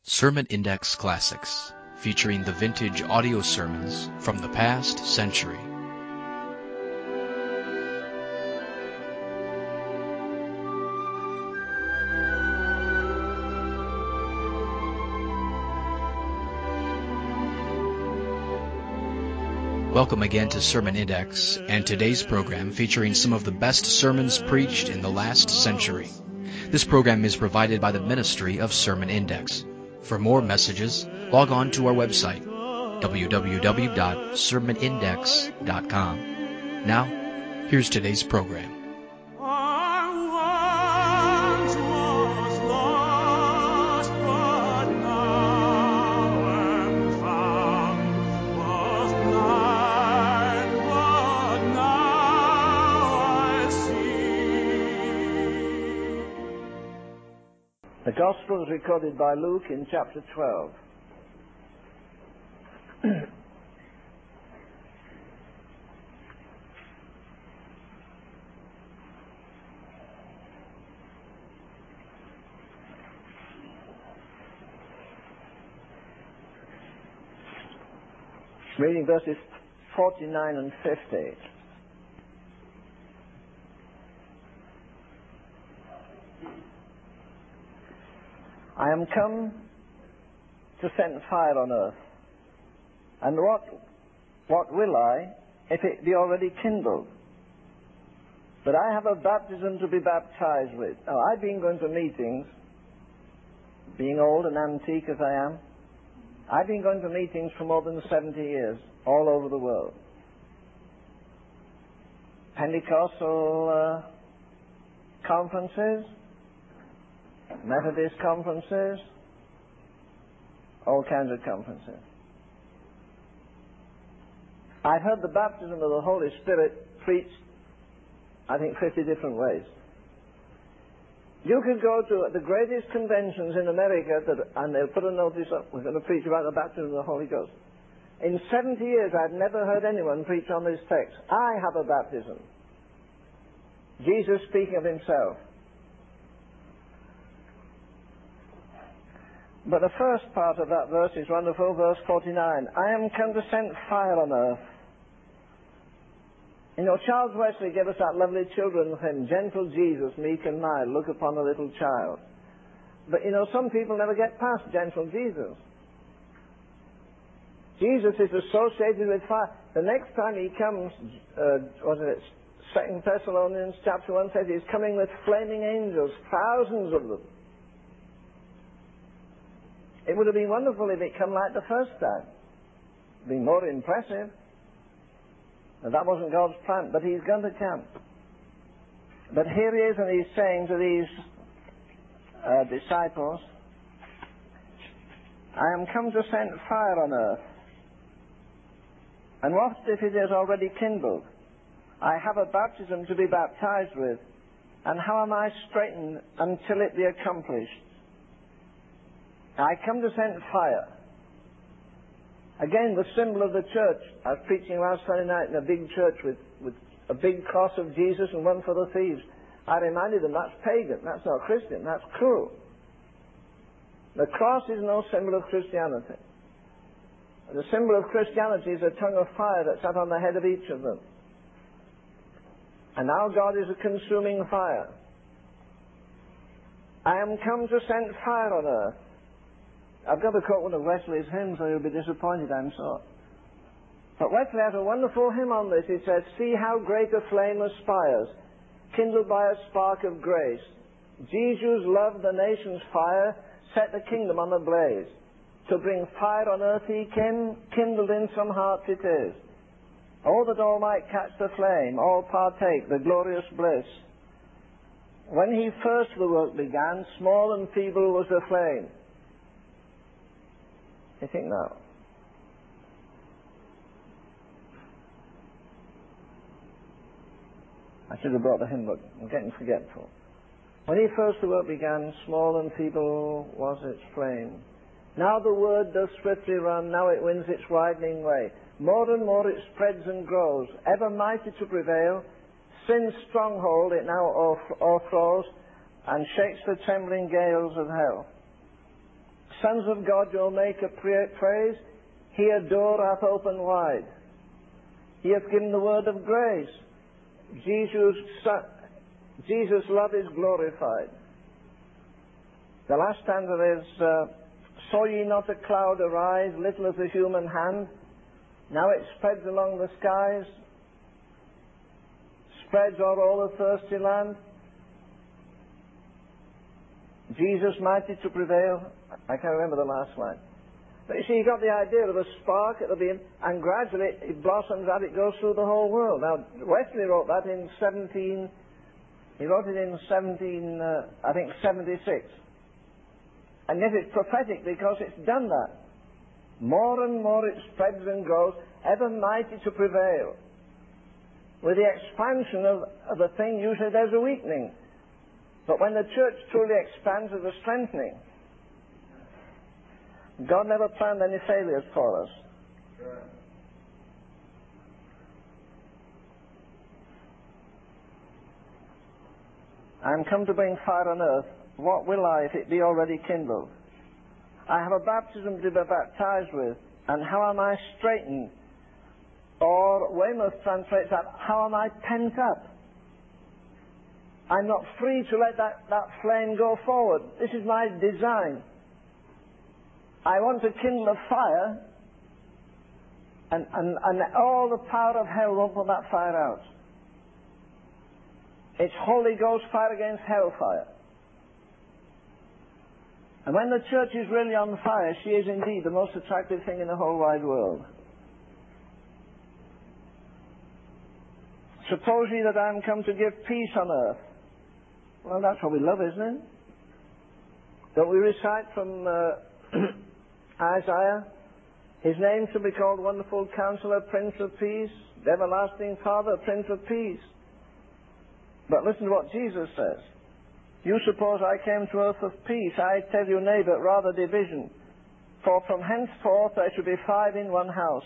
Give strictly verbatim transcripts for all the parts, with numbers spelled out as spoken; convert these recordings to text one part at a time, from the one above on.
Sermon Index Classics, featuring the vintage audio sermons from the past century. Welcome again to Sermon Index, and today's program featuring some of the best sermons preached in the last century. This program is provided by the Ministry of Sermon Index. For more messages, log on to our website, w w w dot sermon index dot com. Now, here's today's program. The Gospel is recorded by Luke in chapter twelve. Reading verses forty-nine and fifty. I am come to send fire on earth, and what what will I, if it be already kindled? But I have a baptism to be baptized with. Now, I've been going to meetings, being old and antique as I am, I've been going to meetings for more than seventy years, all over the world. Pentecostal uh, conferences, Methodist conferences, all kinds of conferences. I've heard the baptism of the Holy Spirit preached, I think, fifty different ways. You could go to the greatest conventions in America that, and they'll put a notice up, we're going to preach about the baptism of the Holy Ghost. In seventy years, I've never heard anyone preach on this text. I have a baptism. Jesus speaking of himself. But the first part of that verse is wonderful, verse forty-nine. I am come to send fire on earth. You know, Charles Wesley gave us that lovely children's hymn, Gentle Jesus, meek and mild, look upon a little child. But, you know, some people never get past gentle Jesus. Jesus is associated with fire. The next time he comes, uh, what is it, Second Thessalonians chapter one says he's coming with flaming angels, thousands of them. It would have been wonderful if it come like the first time. It would be more impressive. But that wasn't God's plan, but he's going to come. But here he is, and he's saying to these uh, disciples, I am come to send fire on earth. And what if it is already kindled? I have a baptism to be baptized with, and how am I straitened until it be accomplished? I come to send fire. Again, the symbol of the church. I was preaching last Sunday night in a big church with, with a big cross of Jesus and one for the thieves. I reminded them that's pagan, that's not Christian, that's cruel. The cross is no symbol of Christianity. The symbol of Christianity is a tongue of fire that sat on the head of each of them. And now God is a consuming fire. I am come to send fire on earth. I've got to quote one of Wesley's hymns, or you'll be disappointed, I'm sorry. But Wesley has a wonderful hymn on this. He says, see how great a flame aspires, kindled by a spark of grace. Jesus' love, the nation's fire, set the kingdom on a blaze. To bring fire on earth he came, kindled in some hearts it is. Oh, that all might catch the flame, all partake the glorious bliss. When he first the work began, small and feeble was the flame. You think now? I should have brought the hymn book. I'm getting forgetful. When he first the work began, small and feeble was its flame. Now the word does swiftly run, now it wins its widening way. More and more it spreads and grows, ever mighty to prevail. Sin's stronghold it now o'erthrows, and shakes the trembling gales of hell. Sons of God, you'll make a praise. Here door hath opened wide. He hath given the word of grace. Jesus, Jesus' love is glorified. The last stanza is, uh, saw ye not a cloud arise, little as a human hand? Now it spreads along the skies, spreads o'er all the thirsty land. Jesus mighty to prevail. I can't remember the last line. But you see, you got the idea of a spark, it'll be, and gradually it blossoms out, it goes through the whole world. Now, Wesley wrote that in seventeen, he wrote it in seventeen, uh, I think seventy-six. And yet it's prophetic because it's done that. More and more it spreads and grows, ever mighty to prevail. With the expansion of, of a thing, usually there's a weakening. But when the church truly expands, there's a strengthening. God never planned any failures for us. Sure. I am come to bring fire on earth. What will I if it be already kindled? I have a baptism to be baptized with, and how am I straitened? Or Weymouth translates that, how am I pent up? I'm not free to let that, that flame go forward. This is my design. I want to kindle a fire, and, and, and all the power of hell won't put that fire out. It's Holy Ghost fire against hellfire. And when the church is really on fire, she is indeed the most attractive thing in the whole wide world. Suppose ye that I am come to give peace on earth. Well, that's what we love, isn't it? Don't we recite from uh, Isaiah? His name shall be called Wonderful Counselor, Prince of Peace, the Everlasting Father, Prince of Peace. But listen to what Jesus says. You suppose I came to earth of peace. I tell you, nay, but rather division. For from henceforth there shall be five in one house.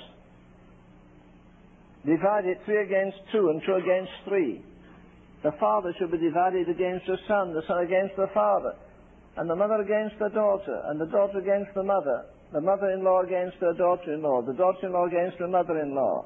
Divided three against two, and two against three. The father shall be divided against the son, the son against the father, and the mother against the daughter, and the daughter against the mother, the mother-in-law against her daughter-in-law, the daughter-in-law against her mother-in-law.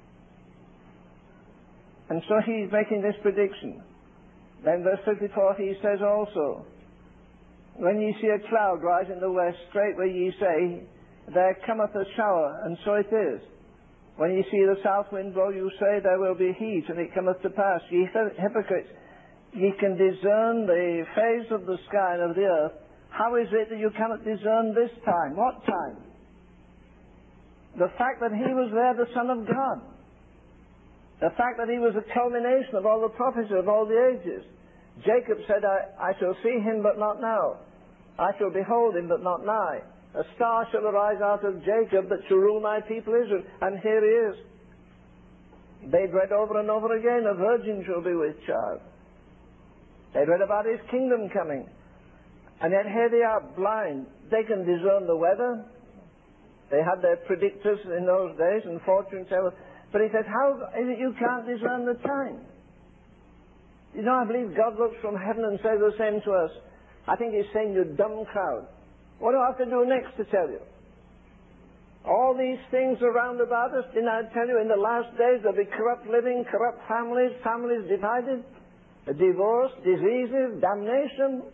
And so he's making this prediction. Then verse fifty-four he says also, when ye see a cloud rise in the west, straightway ye say, there cometh a shower, and so it is. When ye see the south wind blow, you say, there will be heat, and it cometh to pass. Ye hypocrites, ye can discern the face of the sky and of the earth. How is it that you cannot discern this time? What time? The fact that he was there, the Son of God. The fact that he was the culmination of all the prophecy of all the ages. Jacob said, I, I shall see him, but not now. I shall behold him, but not nigh. A star shall arise out of Jacob that shall rule my people Israel. And here he is. They'd read over and over again, a virgin shall be with child. They'd read about his kingdom coming. And yet here they are, blind. They can discern the weather. They had their predictors in those days and fortune tellers. But he says, how is it you can't discern the time? You know, I believe God looks from heaven and says the same to us. I think he's saying, you dumb crowd. What do I have to do next to tell you? All these things around about us, didn't I tell you in the last days there'll be corrupt living, corrupt families, families divided, divorce, diseases, damnation.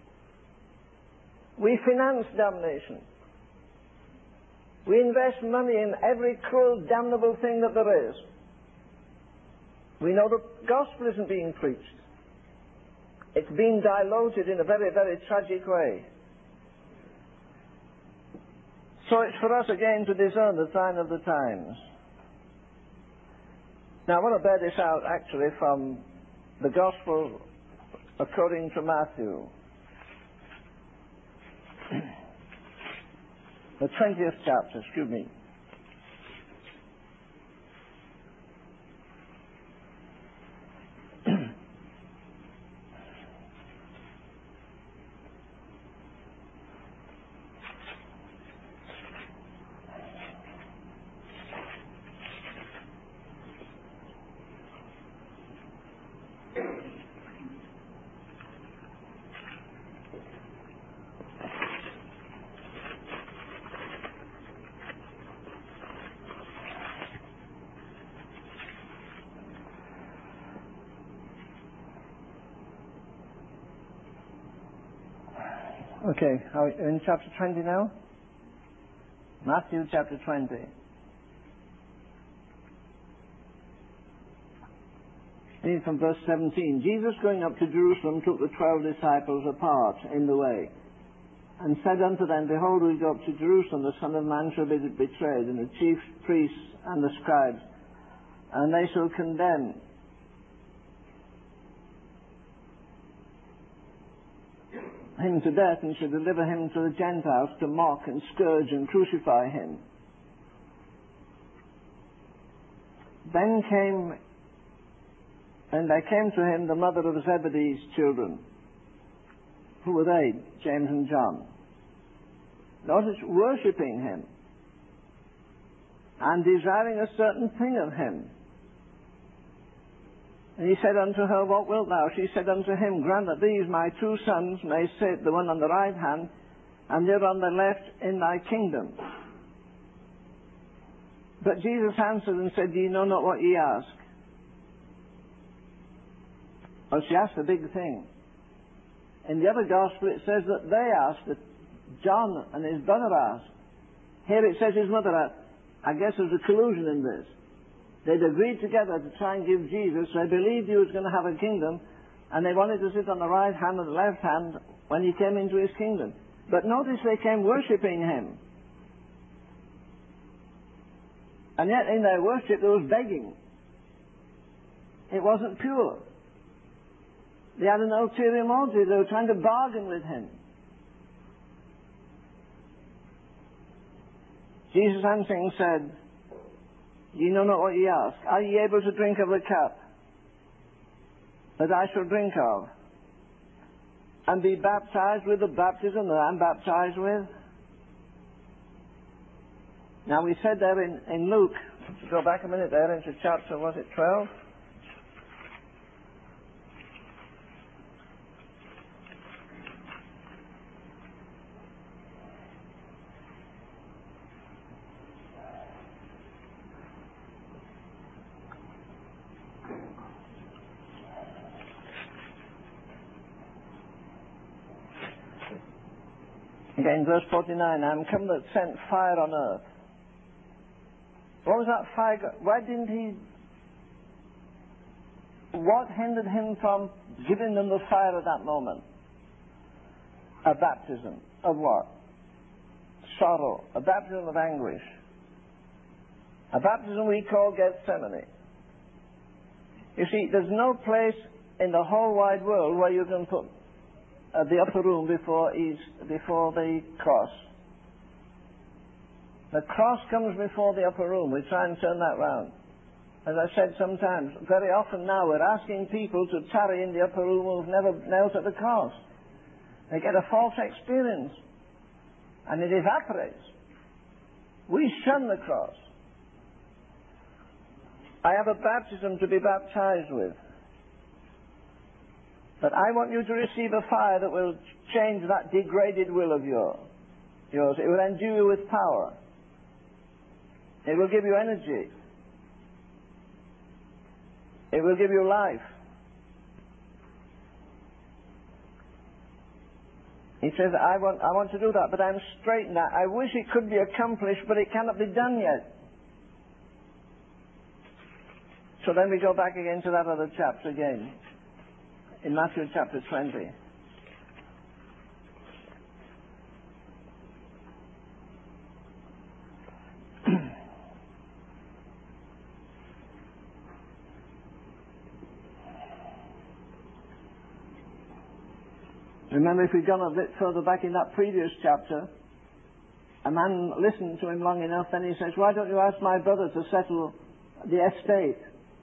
We finance damnation. We invest money in every cruel, damnable thing that there is. We know the gospel isn't being preached. It's being diluted in a very, very tragic way. So it's for us again to discern the sign of the times. Now I want to bear this out actually from the gospel according to Matthew. The twentieth chapter, excuse me. Okay, are we in chapter twenty now? Matthew chapter twenty. Read from verse seventeen. Jesus, going up to Jerusalem, took the twelve disciples apart in the way, and said unto them, Behold, we go up to Jerusalem, the Son of Man shall be betrayed, and the chief priests and the scribes, and they shall condemn him to death, and shall deliver him to the Gentiles to mock and scourge and crucify him. Then came, and there came to him the mother of Zebedee's children. Who were they? James and John. Notice, worshipping him and desiring a certain thing of him. And he said unto her, What wilt thou? She said unto him, Grant that these my two sons may sit, the one on the right hand, and the other on the left, in thy kingdom. But Jesus answered and said, Ye know not what ye ask. Well, she asked a big thing. In the other gospel it says that they asked, that John and his brother asked. Here it says his mother asked. I guess there's a collusion in this. They'd agreed together to try and give Jesus, they believed he was going to have a kingdom, and they wanted to sit on the right hand and the left hand when he came into his kingdom. But notice they came worshipping him. And yet in their worship there was begging. It wasn't pure. They had an ulterior motive. They were trying to bargain with him. Jesus answering said, Ye know not what ye ask. Are ye able to drink of the cup that I shall drink of, and be baptized with the baptism that I'm baptized with? Now we said there in, in Luke, go back a minute there into chapter, was it twelve? Again, verse forty-nine, I am come that sent fire on earth. What was that fire? Why didn't he... What hindered him from giving them the fire at that moment? A baptism. Of what? Sorrow. A baptism of anguish. A baptism we call Gethsemane. You see, there's no place in the whole wide world where you can put Uh, the upper room before East, before the cross. The cross comes before the upper room. We try and turn that round. As I said sometimes, very often now we're asking people to tarry in the upper room who've never knelt at the cross. They get a false experience, and it evaporates. We shun the cross. I have a baptism to be baptized with. But I want you to receive a fire that will change that degraded will of yours. yours. It will endue you with power. It will give you energy. It will give you life. He says, I want, I want to do that, but I'm straitened. I wish it could be accomplished, but it cannot be done yet. So then we go back again to that other chapter again. In Matthew chapter twenty. Remember, if we'd gone a bit further back in that previous chapter, a man listened to him long enough, then he says, why don't you ask my brother to settle the estate?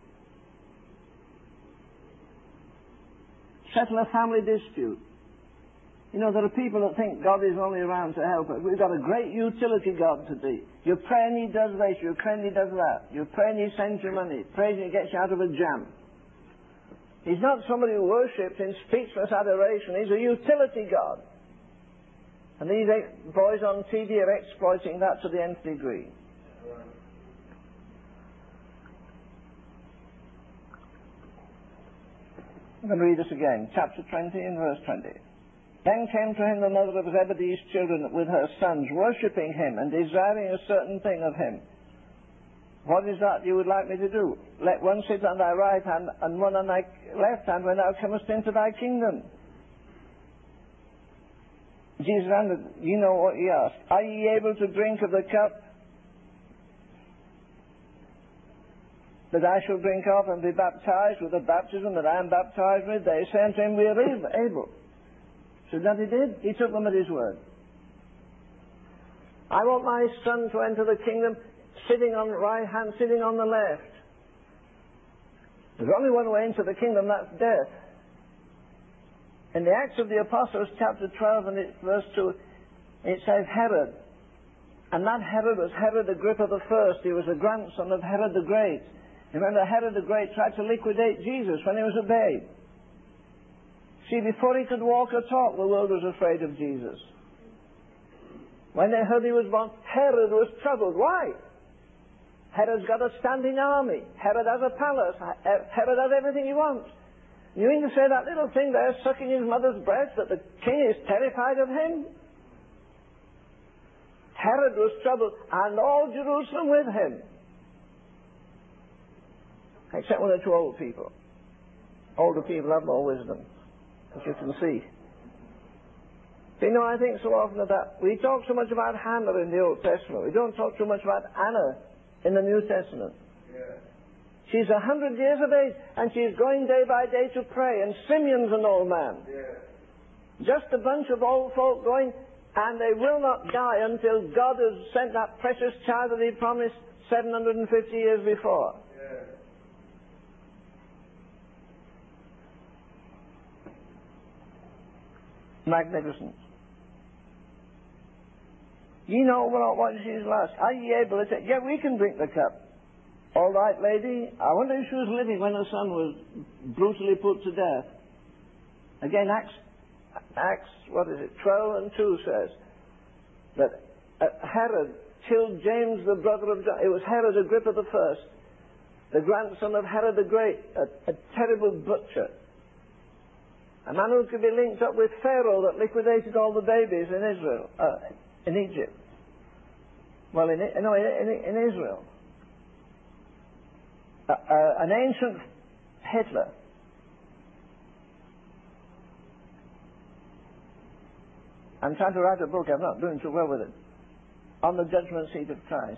Settle a family dispute. You know, there are people that think God is only around to help us. We've got a great utility God to be. You pray and he does this, you pray and he does that. You pray and he sends you money. Prays and he gets you out of a jam. He's not somebody who worships in speechless adoration. He's a utility God. And these boys on T V are exploiting that to the nth degree. I'm going to read this again. Chapter twenty and verse twenty. Then came to him the mother of Zebedee's children with her sons, worshipping him and desiring a certain thing of him. What is that you would like me to do? Let one sit on thy right hand and one on thy left hand when thou comest into thy kingdom. Jesus answered, you know what he asked. Are ye able to drink of the cup that I shall drink of and be baptized with the baptism that I am baptized with? They say unto him, we are able. So that he did. He took them at his word. I want my son to enter the kingdom sitting on the right hand, sitting on the left. There's only one way into the kingdom, that's death. In the Acts of the Apostles, chapter twelve and it, verse two, it says Herod. And that Herod was Herod Agrippa the First. He was a grandson of Herod the Great. Remember, Herod the Great tried to liquidate Jesus when he was a babe. See, before he could walk or talk, the world was afraid of Jesus. When they heard he was born, Herod was troubled. Why? Herod's got a standing army. Herod has a palace. Herod has everything he wants. You mean to say that little thing there sucking his mother's breast, that the king is terrified of him? Herod was troubled, and all Jerusalem with him. Except one or two old people. Older people have more wisdom, as you can see. But you know, I think so often that we talk so much about Hannah in the Old Testament. We don't talk too much about Anna in the New Testament. Yeah. She's a hundred years of age, and she's going day by day to pray, and Simeon's an old man. Yeah. Just a bunch of old folk going, and they will not die until God has sent that precious child that he promised seven hundred fifty years before. Yeah. Magnificent. You know what she's lost. Are ye able to say, yeah, we can drink the cup. All right, lady. I wonder if she was living when her son was brutally put to death. Again, Acts, Acts, what is it, twelve and two says that uh, Herod killed James, the brother of John. It was Herod Agrippa the First, the grandson of Herod the Great, a, a terrible butcher. A man who could be linked up with Pharaoh that liquidated all the babies in Israel, uh, in Egypt. Well, in, no, in, in, in Israel. Uh, uh, an ancient Hitler. I'm trying to write a book, I'm not doing too well with it, on the judgment seat of Christ.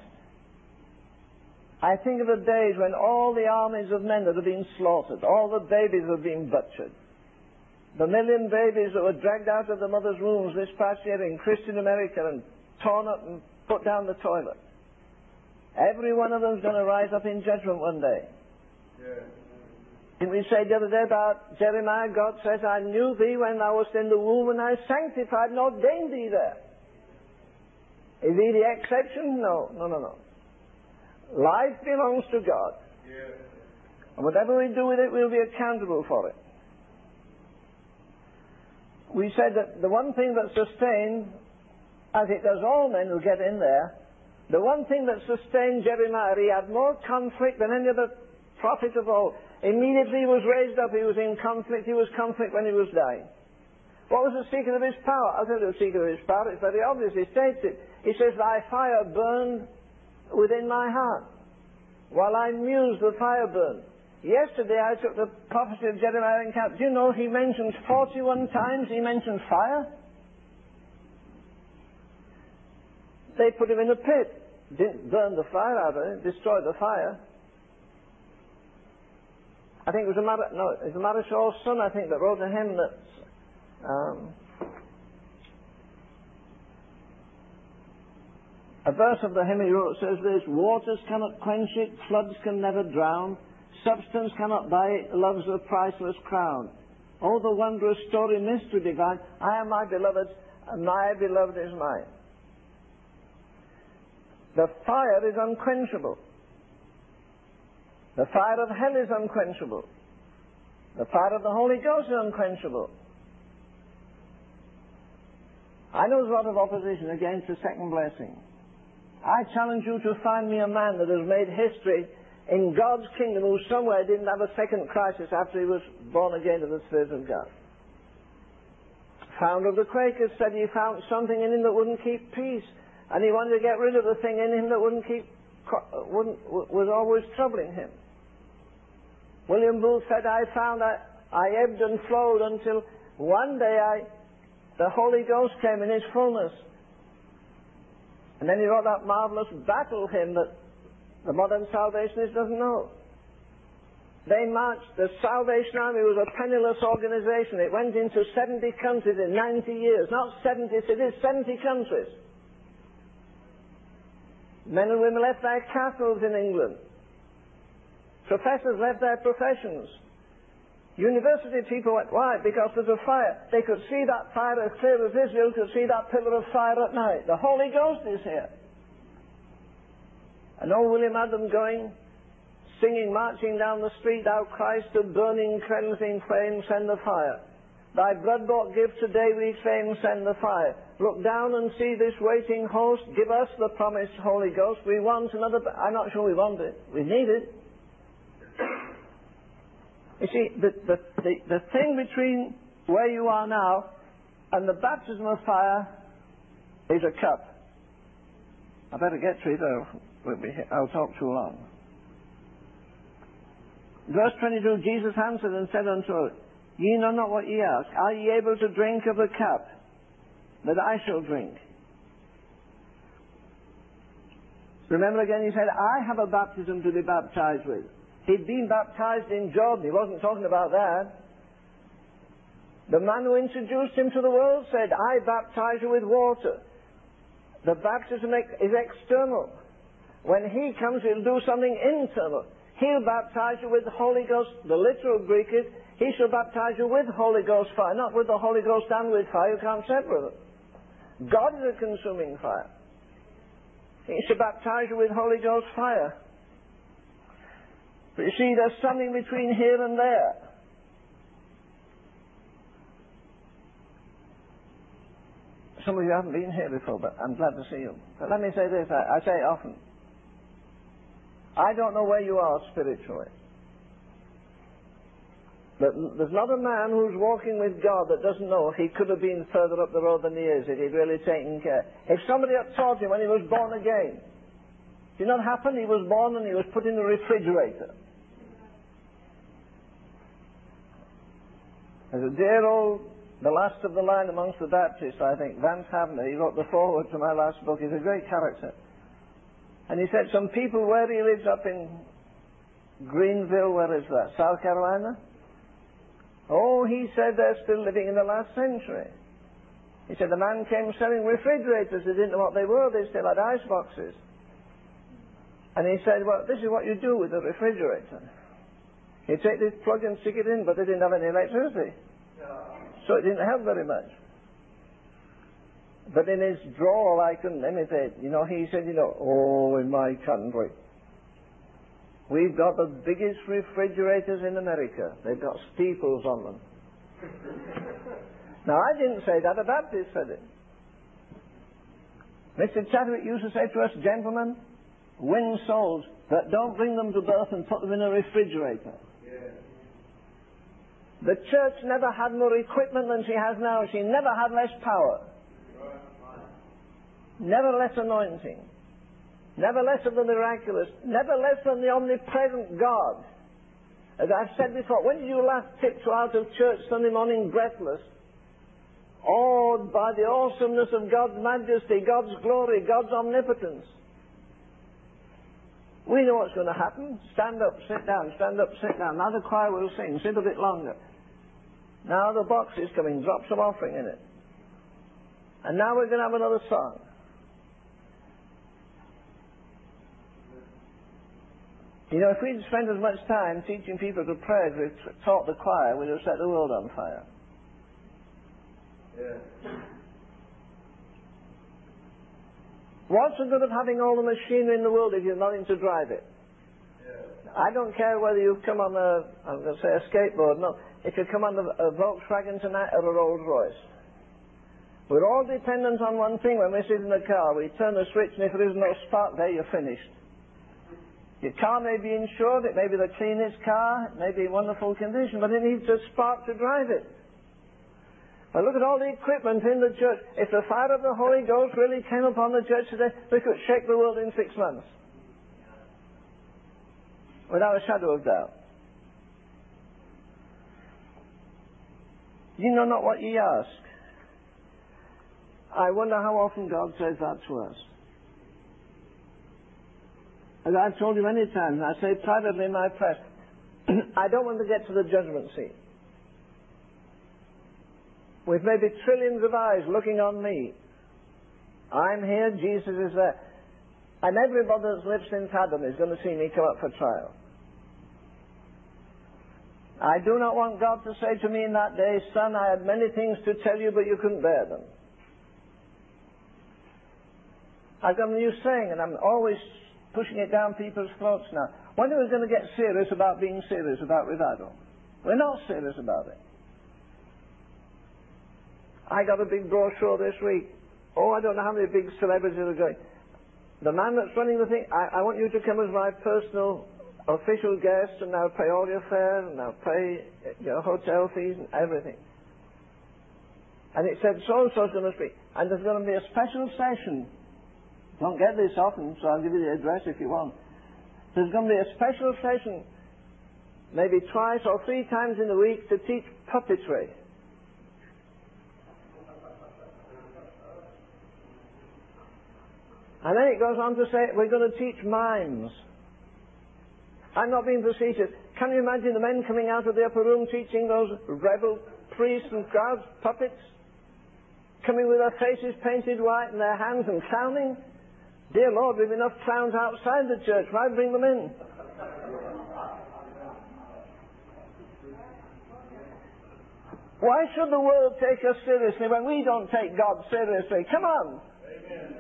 I think of the days when all the armies of men that have been slaughtered, all the babies have been butchered. The million babies that were dragged out of the mother's wombs this past year in Christian America and torn up and put down the toilet. Every one of them is going to rise up in judgment one day. Yeah. Didn't we say the other day about Jeremiah, God says, I knew thee when thou wast in the womb, and I sanctified and ordained thee there. Is he the exception? No, no, no, no. Life belongs to God. Yeah. And whatever we do with it, we'll be accountable for it. We said that the one thing that sustained, as it does all men who get in there, the one thing that sustained Jeremiah, he had more conflict than any other prophet of all. Immediately he was raised up, he was in conflict, he was conflict when he was dying. What was the secret of his power? I'll tell you the secret of his power, it's very obvious, he states it. He says, thy fire burned within my heart. While I mused, the fire burned. Yesterday I took the prophecy of Jeremiah in account. Do you know he mentions forty-one times he mentioned fire? They put him in a pit. Didn't burn the fire out of it, destroyed the fire. I think it was a Mar no, it was a Marishall's son, I think, that wrote a hymn that um, a verse of the hymn he wrote says this: waters cannot quench it, floods can never drown. Substance cannot buy it, love's a priceless crown. Oh, the wondrous story, mystery divine, I am my beloved, and my beloved is mine. The fire is unquenchable. The fire of hell is unquenchable. The fire of the Holy Ghost is unquenchable. I know there's a lot of opposition against the second blessing. I challenge you to find me a man that has made history in God's kingdom who somewhere didn't have a second crisis after he was born again to the Spirit of God. founder of the Quakers, said he found something in him that wouldn't keep peace, and he wanted to get rid of the thing in him that wouldn't keep, wouldn't, was always troubling him. William Booth said, I found that I ebbed and flowed until one day I, the Holy Ghost came in His fullness. And then he wrote that marvelous battle hymn that the modern Salvationist doesn't know. They marched, the Salvation Army was a penniless organization. It went into seventy countries in ninety years. Not seventy cities, seventy countries. Men and women left their castles in England. Professors left their professions. University people went, why? Because there's a fire. They could see that fire as clear as Israel could see that pillar of fire at night. The Holy Ghost is here. And old William had them going, singing, marching down the street, Thou Christ of burning, cleansing flame, send the fire. Thy blood-bought gift today we claim, send the fire. Look down and see this waiting host, give us the promised Holy Ghost. We want another, I'm not sure we want it, we need it. You see, the, the, the, the thing between where you are now and the baptism of fire is a cup. I better get to it or we'll be, I'll talk too long. Verse twenty-two, Jesus answered and said unto her, Ye know not what ye ask. Are ye able to drink of the cup that I shall drink? Remember again, he said, I have a baptism to be baptized with. He'd been baptized in Jordan. He wasn't talking about that. The man who introduced him to the world said, I baptize you with water. The baptism is external. When he comes, he'll do something internal. He'll baptize you with the Holy Ghost. The literal Greek is, he shall baptize you with Holy Ghost fire, not with the Holy Ghost and with fire. You can't separate them. God is a consuming fire. He shall baptize you with Holy Ghost fire. But you see, there's something between here and there. Some of you haven't been here before, but I'm glad to see you. But let me say this, I, I say it often. I don't know where you are spiritually. But there's not a man who's walking with God that doesn't know he could have been further up the road than he is if he'd really taken care. If somebody had taught him when he was born again, did not happen? He was born and he was put in the refrigerator. There's a dear old, the last of the line amongst the Baptists, I think, Vance Havner, he wrote the foreword to my last book. He's a great character. And he said some people where he lives up in Greenville, where is that, South Carolina? Oh, he said they're still living in the last century. He said the man came selling refrigerators. They didn't know what they were. They still had ice boxes. And he said, well, this is what you do with a refrigerator. You take this plug and stick it in, but they didn't have any electricity. So it didn't help very much. But in his drawl, I couldn't imitate. You know, he said, you know, oh, in my country, we've got the biggest refrigerators in America. They've got steeples on them. Now, I didn't say that. A Baptist said it. Mister Chadwick used to say to us, gentlemen, win souls, but don't bring them to birth and put them in a refrigerator. Yeah. The church never had more equipment than she has now. She never had less power. Never less anointing. Never less of the miraculous. Never less than the omnipresent God. As I've said before, when did you last tiptoe out of church Sunday morning breathless, awed by the awesomeness of God's majesty, God's glory, God's omnipotence? We know what's going to happen. Stand up, sit down, stand up, sit down. Now the choir will sing. Sit a bit longer. Now the box is coming. Drop some offering in it. And now we're going to have another song. You know, if we'd spent as much time teaching people to pray as we've taught the choir, we'd have set the world on fire. Yeah. What's the good of having all the machinery in the world if you've nothing to drive it? Yeah. I don't care whether you come on a, I'm going to say a skateboard, no. If you come on a, a Volkswagen tonight or a Rolls Royce. We're all dependent on one thing when we sit in the car. We turn the switch and if there is no spark there, you're finished. Your car may be insured, it may be the cleanest car, it may be in wonderful condition, but it needs a spark to drive it. But look at all the equipment in the church. If the fire of the Holy Ghost really came upon the church today, we could shake the world in six months. Without a shadow of doubt. You know not what ye ask. I wonder how often God says that to us. As I've told you many times, and I say privately in my press, I don't want to get to the judgment seat with maybe trillions of eyes looking on me. I'm here, Jesus is there. And everybody that's lived since Adam is going to see me come up for trial. I do not want God to say to me in that day, son, I had many things to tell you, but you couldn't bear them. I've got a new saying, and I'm always pushing it down people's throats now. When are we going to get serious about being serious about revival? We're not serious about it. I got a big brochure this week. Oh, I don't know how many big celebrities are going. The man that's running the thing, I, I want you to come as my personal official guest, and I'll pay all your fare, and I'll pay your hotel fees and everything. And it said so-and-so's going to speak. And there's going to be a special session. Don't get this often, so I'll give you the address if you want. There's going to be a special session, maybe twice or three times in a week, to teach puppetry. And then it goes on to say, we're going to teach mimes. I'm not being facetious. Can you imagine the men coming out of the upper room teaching those rebel priests and crowds puppets? Coming with their faces painted white and their hands and clowning? Dear Lord, we've enough clowns outside the church. Why bring them in? Why should the world take us seriously when we don't take God seriously? Come on. Amen.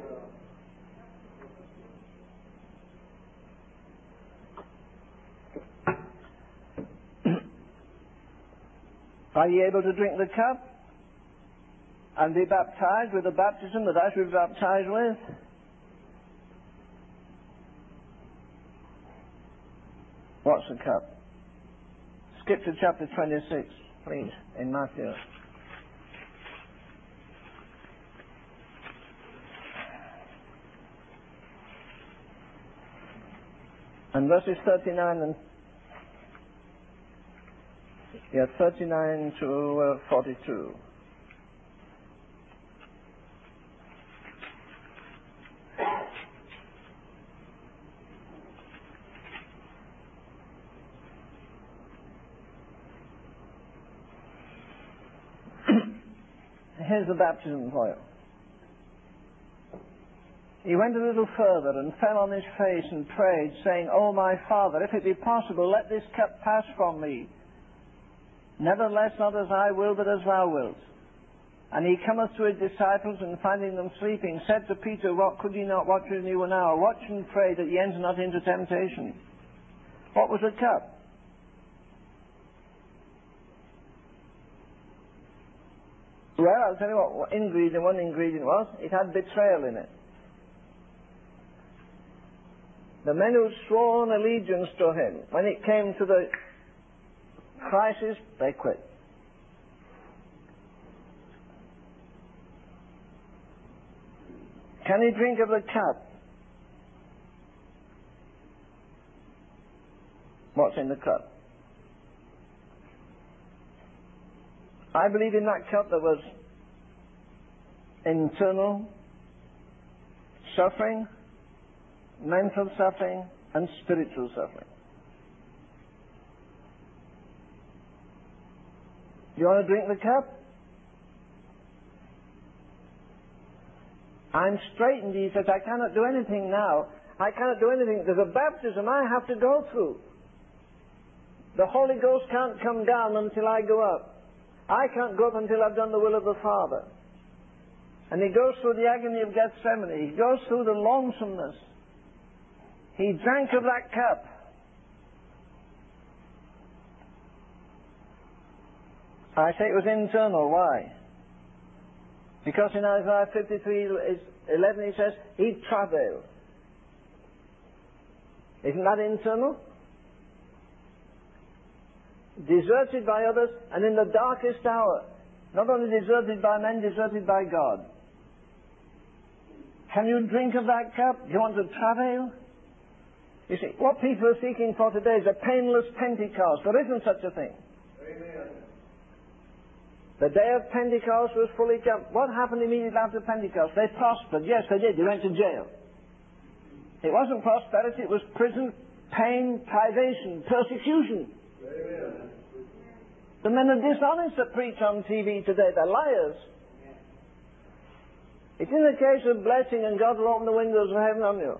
Are ye able to drink the cup and be baptized with the baptism that I should be baptized with? What's the cup? Skip to chapter twenty-six, please, in Matthew. And verses thirty-nine and yeah, thirty-nine to uh, forty-two. Here's the baptism for you. He went a little further and fell on his face and prayed, saying, O my Father, if it be possible, let this cup pass from me. Nevertheless, not as I will, but as thou wilt. And he cometh to his disciples, and finding them sleeping, said to Peter, What could ye not watch with you an hour? Watch and pray that ye enter not into temptation. What was the cup? Well, I'll tell you what, what ingredient, one ingredient was. It had betrayal in it. The men who'd sworn allegiance to him, when it came to the crisis, they quit. Can he drink of the cup? What's in the cup? I believe in that cup there was internal suffering, mental suffering, and spiritual suffering. Do you want to drink the cup? I'm straitened, he says, I cannot do anything now. I cannot do anything. There's a baptism I have to go through. The Holy Ghost can't come down until I go up. I can't go up until I've done the will of the Father. And he goes through the agony of Gethsemane. He goes through the lonesomeness. He drank of that cup. I say it was internal. Why? Because in Isaiah fifty-three eleven he says, he travailed. Isn't that internal? Deserted by others, and in the darkest hour, Not only deserted by men, deserted by God. Can you drink of that cup? Do you want to travail? You see, what people are seeking for today is a painless Pentecost. There isn't such a thing. Amen. The day of Pentecost was fully come. What happened immediately after Pentecost? They prospered. Yes, they did. They went to jail. It wasn't prosperity. It was prison, pain, privation, persecution. Amen. The men are dishonest that preach on T V today. They're liars. It's in the case of blessing and God will open the windows of heaven on you.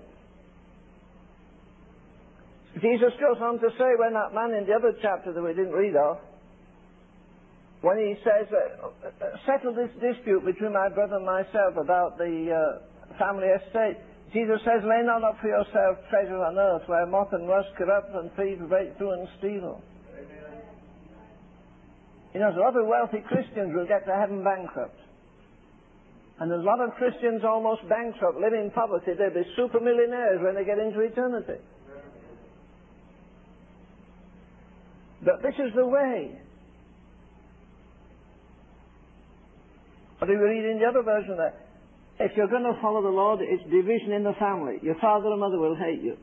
Jesus goes on to say when that man in the other chapter that we didn't read of, when he says, uh, settle this dispute between my brother and myself about the uh, family estate, Jesus says, lay not up for yourself treasure on earth where moth and rust corrupt and thieves break through and steal. Amen. You know, there's a lot of wealthy Christians who get to heaven bankrupt. And there's a lot of Christians almost bankrupt, living in poverty. They'll be super millionaires when they get into eternity. But this is the way. What do we read in the other version there? If you're going to follow the Lord, it's division in the family. Your father and mother will hate you.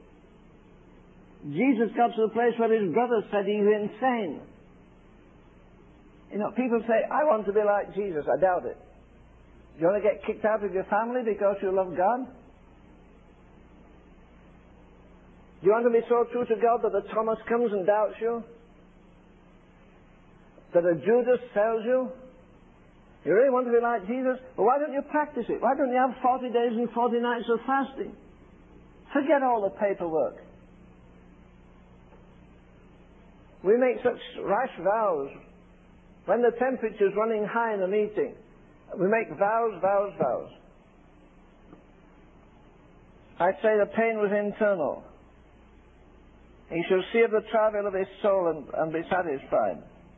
Jesus got to the place where his brother said he's insane. You know, people say, I want to be like Jesus. I doubt it. You want to get kicked out of your family because you love God? Do you want to be so true to God that a Thomas comes and doubts you? That a Judas sells you? You really want to be like Jesus? Well, why don't you practice it? Why don't you have forty days and forty nights of fasting? Forget all the paperwork. We make such rash vows. When the temperature's running high in a meeting, we make vows, vows, vows. I'd say the pain was internal. He shall see of the travail of his soul and, and be satisfied.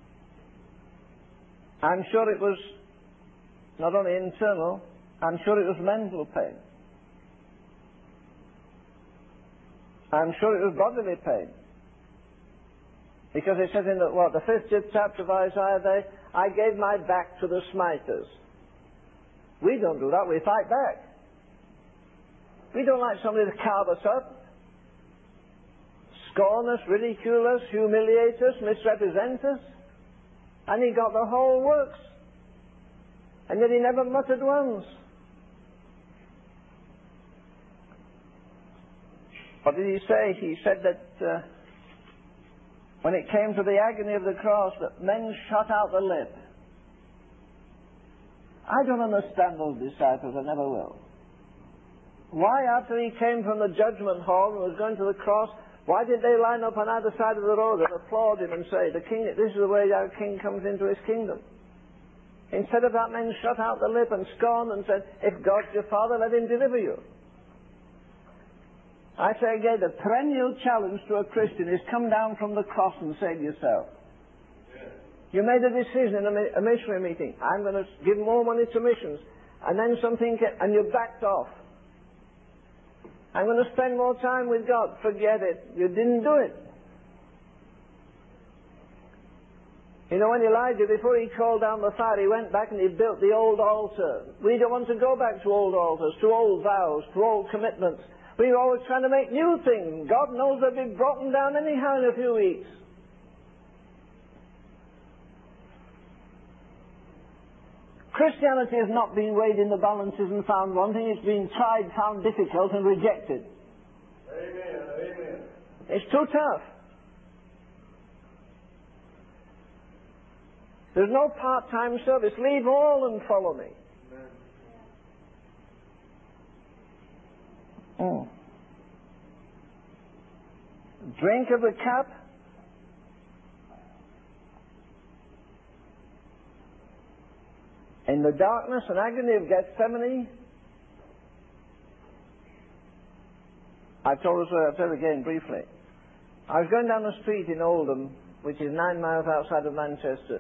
I'm sure it was not only internal, I'm sure it was mental pain. I'm sure it was bodily pain. Because it says in the, what, the fiftieth chapter of Isaiah there, I gave my back to the smiters. We don't do that, we fight back. We don't like somebody to carve us up, scorn us, ridicule us, humiliate us, misrepresent us. And he got the whole works. And yet he never muttered once. What did he say? He said that uh, when it came to the agony of the cross, that men shot out the lip. I don't understand those disciples, I never will. Why, after he came from the judgment hall and was going to the cross, why did they line up on either side of the road and applaud him and say, the king, this is the way our king comes into his kingdom? Instead of that, men shut out the lip and scorned and said, if God's your father, let him deliver you. I say again, the perennial challenge to a Christian is come down from the cross and save yourself. You made a decision in a, a missionary meeting, I'm going to give more money to missions, and then something came, and you backed off. I'm going to spend more time with God. Forget it. You didn't do it. You know, when Elijah, before he called down the fire, he went back and he built the old altar. We don't want to go back to old altars, to old vows, to old commitments. We're always trying to make new things. God knows they'll be broken down anyhow in a few weeks. Christianity has not been weighed in the balances and found wanting. It's been tried, found difficult, and rejected. Amen. Amen. It's too tough. There's no part-time service. Leave all and follow me. Mm. Drink of the cup. In the darkness and agony of Gethsemane, I've told us, I'll tell you again briefly. I was going down the street in Oldham, which is nine miles outside of Manchester.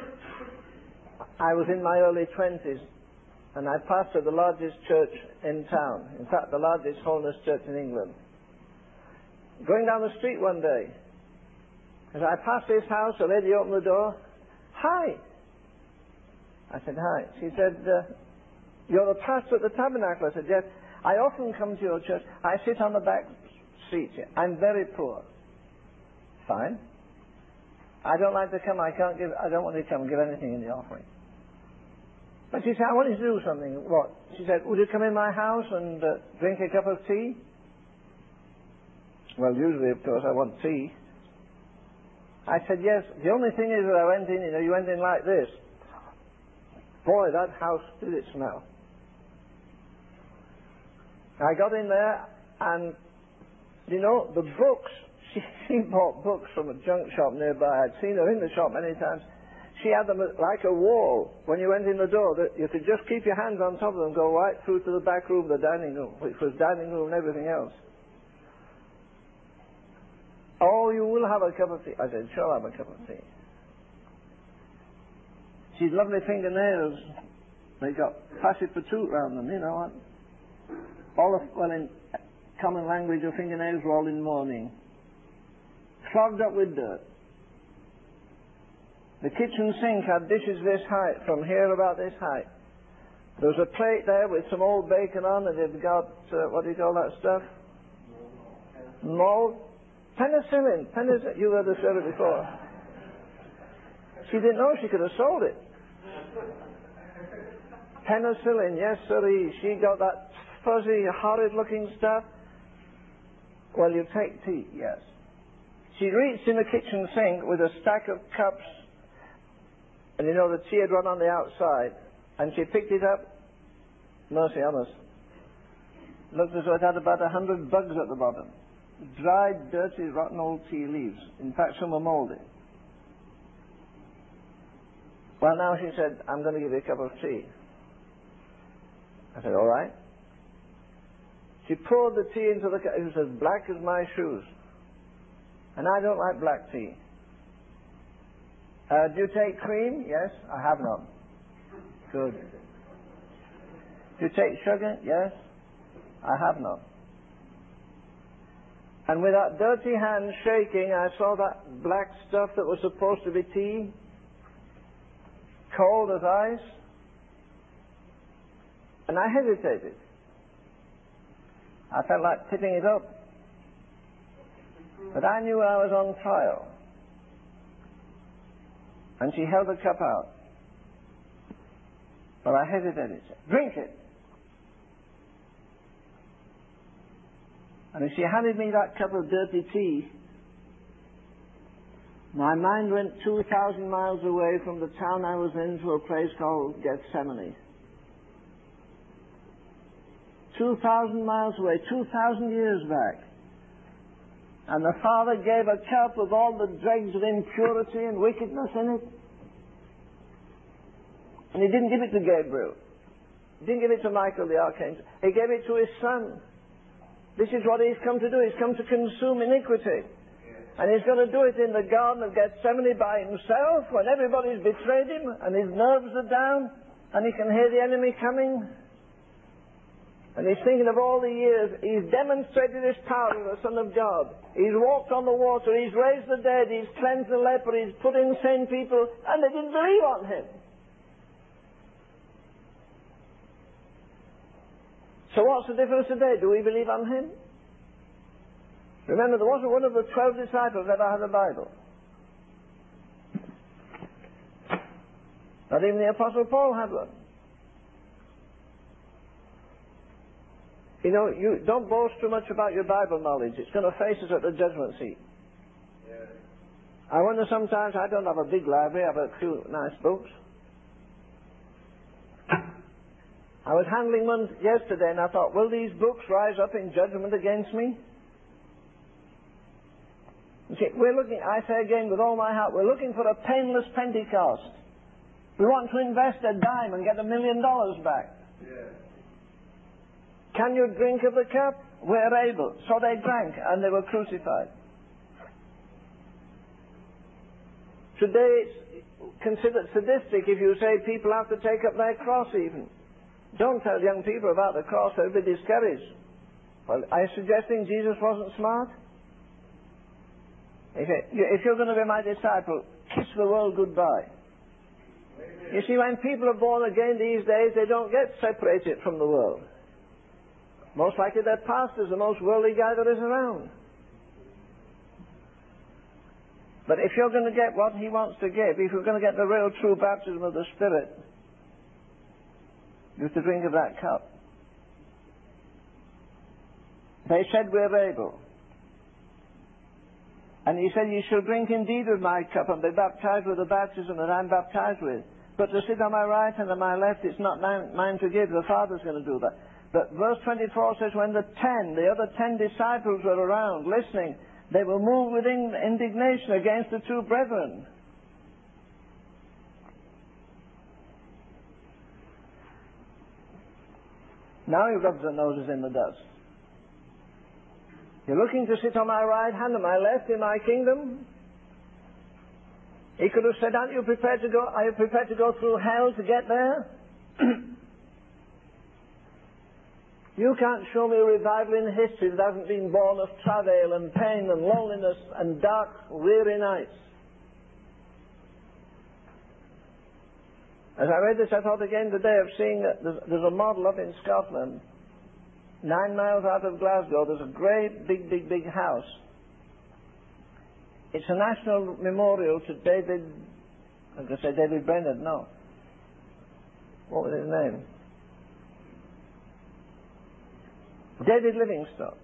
I was in my early twenties, and I pastored the largest church in town. In fact, the largest holiness church in England. Going down the street one day, as I passed this house, a lady opened the door. Hi! I said, hi. She said, uh, you're the pastor at the tabernacle. I said, yes. I often come to your church. I sit on the back seat here. I'm very poor. Fine. I don't like to come. I can't give. I don't want to come and give anything in the offering. But she said, I want you to do something. What? She said, would you come in my house and uh, drink a cup of tea? Well, usually, of course, I want tea. I said, yes. The only thing is that I went in, you know, you went in like this. Boy, that house did it smell. I got in there, and, you know, the books, she, she bought books from a junk shop nearby. I'd seen her in the shop many times. She had them like a wall. When you went in the door, that you could just keep your hands on top of them, go right through to the back room, the dining room, which was dining room and everything else. Oh, you will have a cup of tea. I said, sure, I'll have a cup of tea. She's lovely fingernails. They got passy patoot round them, you know what? All of, well, in common language, her fingernails were all in mourning. Clogged up with dirt. The kitchen sink had dishes this height, from here about this height. There was a plate there with some old bacon on, and it got, uh, what do you call that stuff? Mold. Penicillin. Penicillin. You heard us say it before. She didn't know she could have sold it. Penicillin, yes, sirree. She got that fuzzy, horrid-looking stuff. Well, you take tea, yes. She reached in the kitchen sink with a stack of cups, and you know the tea had run on the outside, and she picked it up. Mercy on us. Looked as though it had about a hundred bugs at the bottom. Dried, dirty, rotten old tea leaves. In fact, some were moldy. Well, now she said, I'm going to give you a cup of tea. I said, all right. She poured the tea into the cup. It was as black as my shoes. And I don't like black tea. Uh, do you take cream? Yes, I have none. Good. Do you take sugar? Yes, I have none. And with that dirty hand shaking, I saw that black stuff that was supposed to be tea, cold as ice, and I hesitated. I felt like tipping it up. But I knew I was on trial. And she held the cup out. But I hesitated. Drink it. And as she handed me that cup of dirty tea, my mind went two thousand miles away from the town I was in to a place called Gethsemane. two thousand miles away, two thousand years back. And the Father gave a cup with all the dregs of impurity and wickedness in it. And He didn't give it to Gabriel. He didn't give it to Michael the Archangel. He gave it to His Son. This is what He's come to do. He's come to consume iniquity. And He's going to do it in the Garden of Gethsemane by Himself when everybody's betrayed Him and His nerves are down and He can hear the enemy coming. And He's thinking of all the years. He's demonstrated His power as the Son of God. He's walked on the water. He's raised the dead. He's cleansed the leper. He's put insane people. And they didn't believe on Him. So what's the difference today? Do we believe on Him? Remember, there wasn't one of the twelve disciples ever had a Bible. Not even the Apostle Paul had one. You know, you don't boast too much about your Bible knowledge. It's going to face us at the judgment seat. Yeah. I wonder sometimes, I don't have a big library, I have a few nice books. I was handling one yesterday and I thought, will these books rise up in judgment against me? You see, we're looking, I say again with all my heart, we're looking for a painless Pentecost. We want to invest a dime and get a million dollars back. Yeah. Can you drink of the cup? We're able. So they drank and they were crucified. Today it's considered sadistic if you say people have to take up their cross even. Don't tell young people about the cross, they'll be discouraged. Well, are you suggesting Jesus wasn't smart? If you're going to be my disciple, kiss the world goodbye. You see, when people are born again these days, they don't get separated from the world. Most likely their pastor's the most worldly guy there is around. But if you're going to get what he wants to give, if you're going to get the real true baptism of the Spirit, you have to drink of that cup. They said, we're able. And he said, you shall drink indeed of my cup and be baptized with the baptism that I'm baptized with. But to sit on my right and on my left, it's not mine to give. The Father's going to do that. But verse twenty-four says, when the ten, the other ten disciples were around, listening, they were moved with indignation against the two brethren. Now he rubs their noses in the dust. You're looking to sit on my right hand and my left in my kingdom? He could have said, aren't you prepared to go, are you prepared to go through hell to get there? You can't show me a revival in history that hasn't been born of travail and pain and loneliness and dark, weary nights. As I read this, I thought again today of seeing that there's, there's a model up in Scotland, nine miles out of Glasgow. There's a great, big, big, big house. It's a national memorial to David, I'm going to say David Brainerd, no. What was his name? David Livingstone.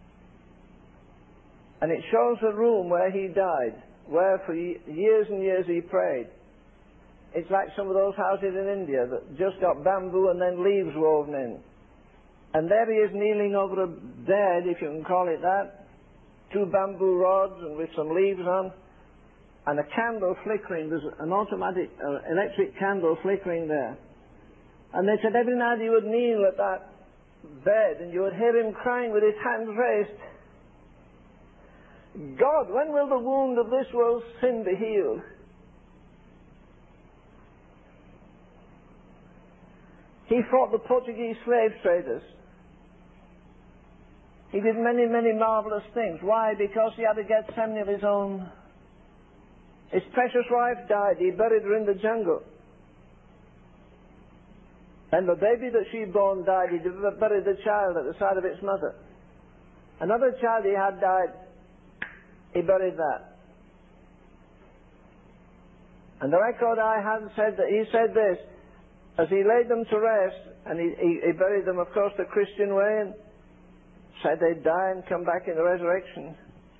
And it shows the room where he died, where for years and years he prayed. It's like some of those houses in India that just got bamboo and then leaves woven in. And there he is kneeling over a bed, if you can call it that, two bamboo rods and with some leaves on, and a candle flickering. There's an automatic uh, electric candle flickering there. And they said every night he would kneel at that bed and you would hear him crying with his hands raised, God, when will the wound of this world's sin be healed? He fought the Portuguese slave traders. He did many, many marvelous things. Why? Because he had to get Gethsemane of his own. His precious wife died. He buried her in the jungle. And the baby that she born died. He buried the child at the side of its mother. Another child he had died. He buried that. And the record I had said that he said this, as he laid them to rest, and he, he, he buried them, of course, the Christian way, and said they'd die and come back in the resurrection.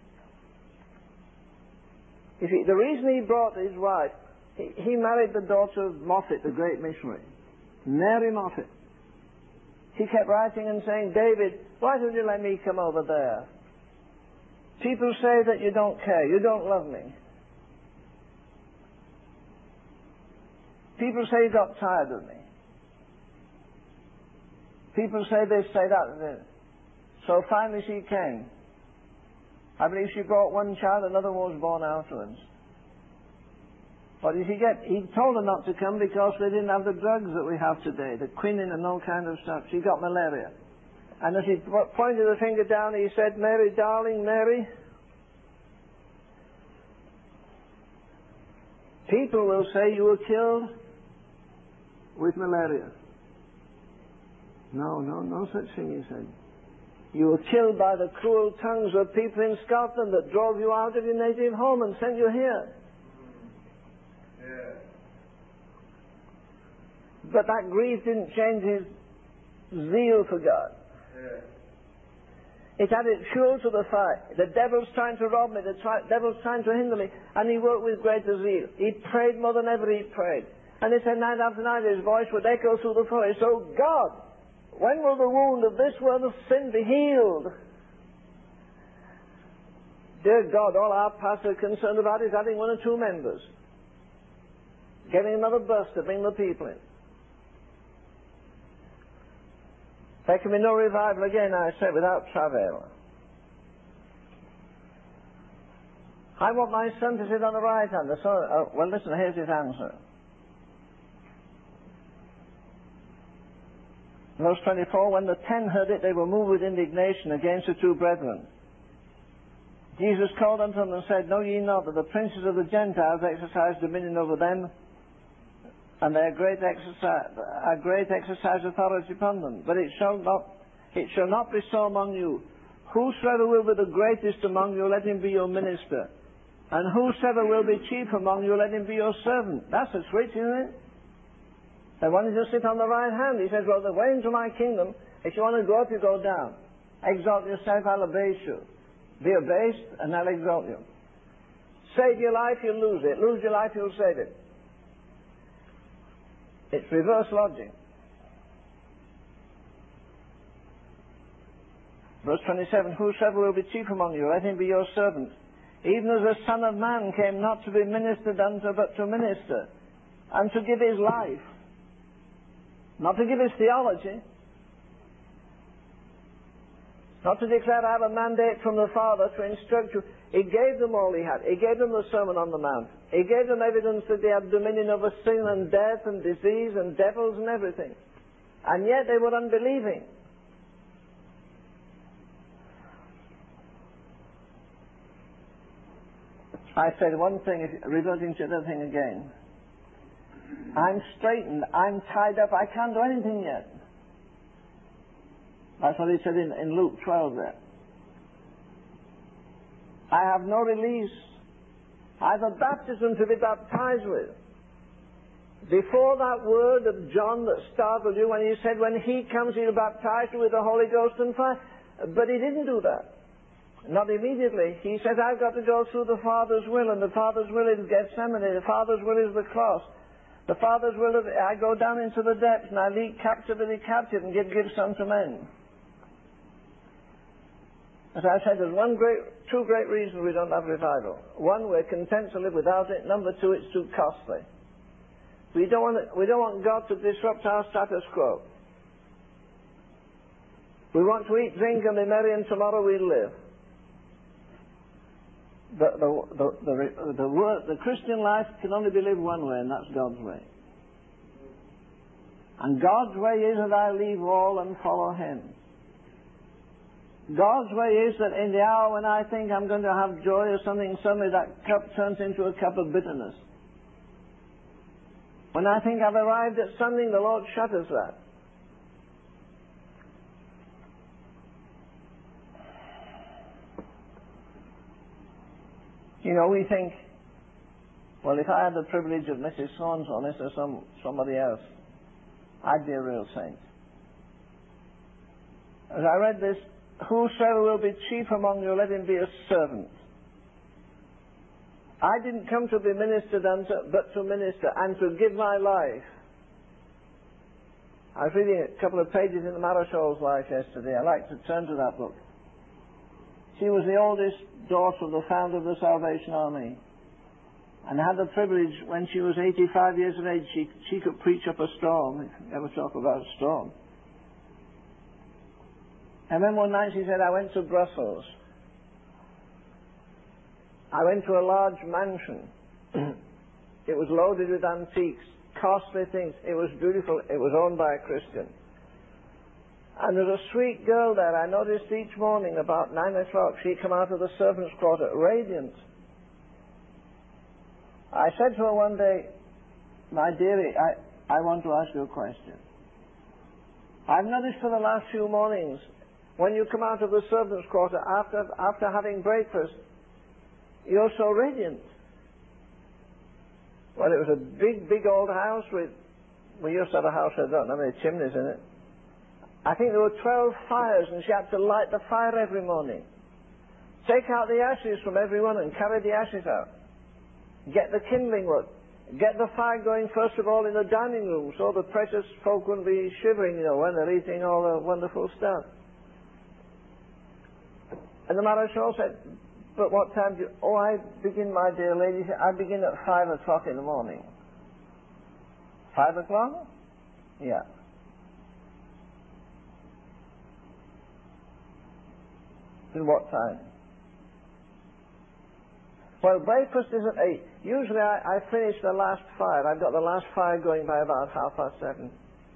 You see, the reason he brought his wife, he, he married the daughter of Moffat, the great missionary, Mary Moffat. She kept writing and saying, David, why don't you let me come over there? People say that you don't care, you don't love me. People say you got tired of me. People say this, say that. So finally she came. I believe she brought one child, another one was born afterwards. What did he get? He told her not to come because they didn't have the drugs that we have today, the quinine and all kind of stuff. She got malaria. And as he pointed the finger down, he said, Mary, darling, Mary, people will say you were killed with malaria. No, no, no such thing, he said. You were killed by the cruel tongues of people in Scotland that drove you out of your native home and sent you here. Yeah. But that grief didn't change his zeal for God. Yeah. It had its fuel to the fire. The devil's trying to rob me, the tri- devil's trying to hinder me, and he worked with greater zeal. He prayed more than ever he prayed. And he said night after night his voice would echo through the forest, oh God, when will the wound of this world's sin be healed? Dear God, all our pastors are concerned about is having one or two members. Getting another bus to bring the people in. There can be no revival again, I say, without travail. I want my son to sit on the right hand. The son, uh, well, listen, here's his answer. Verse twenty-four, when the ten heard it, they were moved with indignation against the two brethren. Jesus called unto them and said, know ye not that the princes of the Gentiles exercise dominion over them? and their great exercise, a great exercise authority upon them. But it shall not, it shall not be so among you. Whosoever will be the greatest among you, let him be your minister. And whosoever will be chief among you, let him be your servant. That's a switch, isn't it? They wanted to sit on the right hand. He says, well, the way into my kingdom, if you want to go up, you go down. Exalt yourself, I'll abase you. Be abased, and I'll exalt you. Save your life, you'll lose it. Lose your life, you'll save it. It's reverse logic. Verse twenty-seven, whosoever will be chief among you, let him be your servant. Even as the Son of Man came not to be ministered unto, but to minister, and to give his life. Not to give his theology. Not to declare I have a mandate from the Father to instruct you. He gave them all he had. He gave them the Sermon on the Mount. He gave them evidence that they had dominion over sin and death and disease and devils and everything. And yet they were unbelieving. I said one thing, reverting to the other thing again. I'm straightened, I'm tied up, I can't do anything yet. That's what he said in, in Luke twelve there. I have no release. I have a baptism to be baptized with. Before that word of John that startled you when he said when he comes he'll baptize you with the Holy Ghost and fire. But he didn't do that. Not immediately. He said, I've got to go through the Father's will, and the Father's will is Gethsemane. The Father's will is the cross. The Father's will is I go down into the depths and I lead captivity captive and give gifts unto men. As I said, there's one great, two great reasons we don't have revival. One, we're content to live without it. Number two, it's too costly. We don't want, it, we don't want God to disrupt our status quo. We want to eat, drink, and be merry, and tomorrow we live. The, the, the, the, the, word, the Christian life can only be lived one way, and that's God's way. And God's way is that I leave all and follow Him. God's way is that in the hour when I think I'm going to have joy or something, suddenly that cup turns into a cup of bitterness. When I think I've arrived at something, the Lord shutters that. You know, we think, well, if I had the privilege of Missus So-and-so, Mister Some, somebody else, I'd be a real saint. As I read this, whosoever will be chief among you, let him be a servant. I didn't come to be ministered unto, but to minister and to give my life. I was reading a couple of pages in the Marichal's life yesterday. I like to turn to that book. She was the oldest daughter of the founder of the Salvation Army, and had the privilege, when she was eighty-five years of age, she, she could preach up a storm. If you ever talk about a storm. And then one night she said, I went to Brussels. I went to a large mansion. It was loaded with antiques, costly things. It was beautiful. It was owned by a Christian. And there was a sweet girl there. I noticed each morning about nine o'clock she'd come out of the servants' quarter, radiant. I said to her one day, my dearie, I, I want to ask you a question. I've noticed for the last few mornings, when you come out of the servants' quarter after, after having breakfast, you're so radiant. Well, it was a big, big old house with, we used to have a house, I don't know how many chimneys in it. I think there were twelve fires, and she had to light the fire every morning. Take out the ashes from every one and carry the ashes out. Get the kindling wood. Get the fire going, first of all, in the dining room, so the precious folk wouldn't be shivering, you know, when they're eating all the wonderful stuff. And the Marechal said, but what time do you... Oh, I begin, my dear lady, I begin at five o'clock in the morning. Five o'clock? Yeah. In what time? Well, breakfast is at eight. Usually I, I finish the last fire. I've got the last fire going by about half past seven.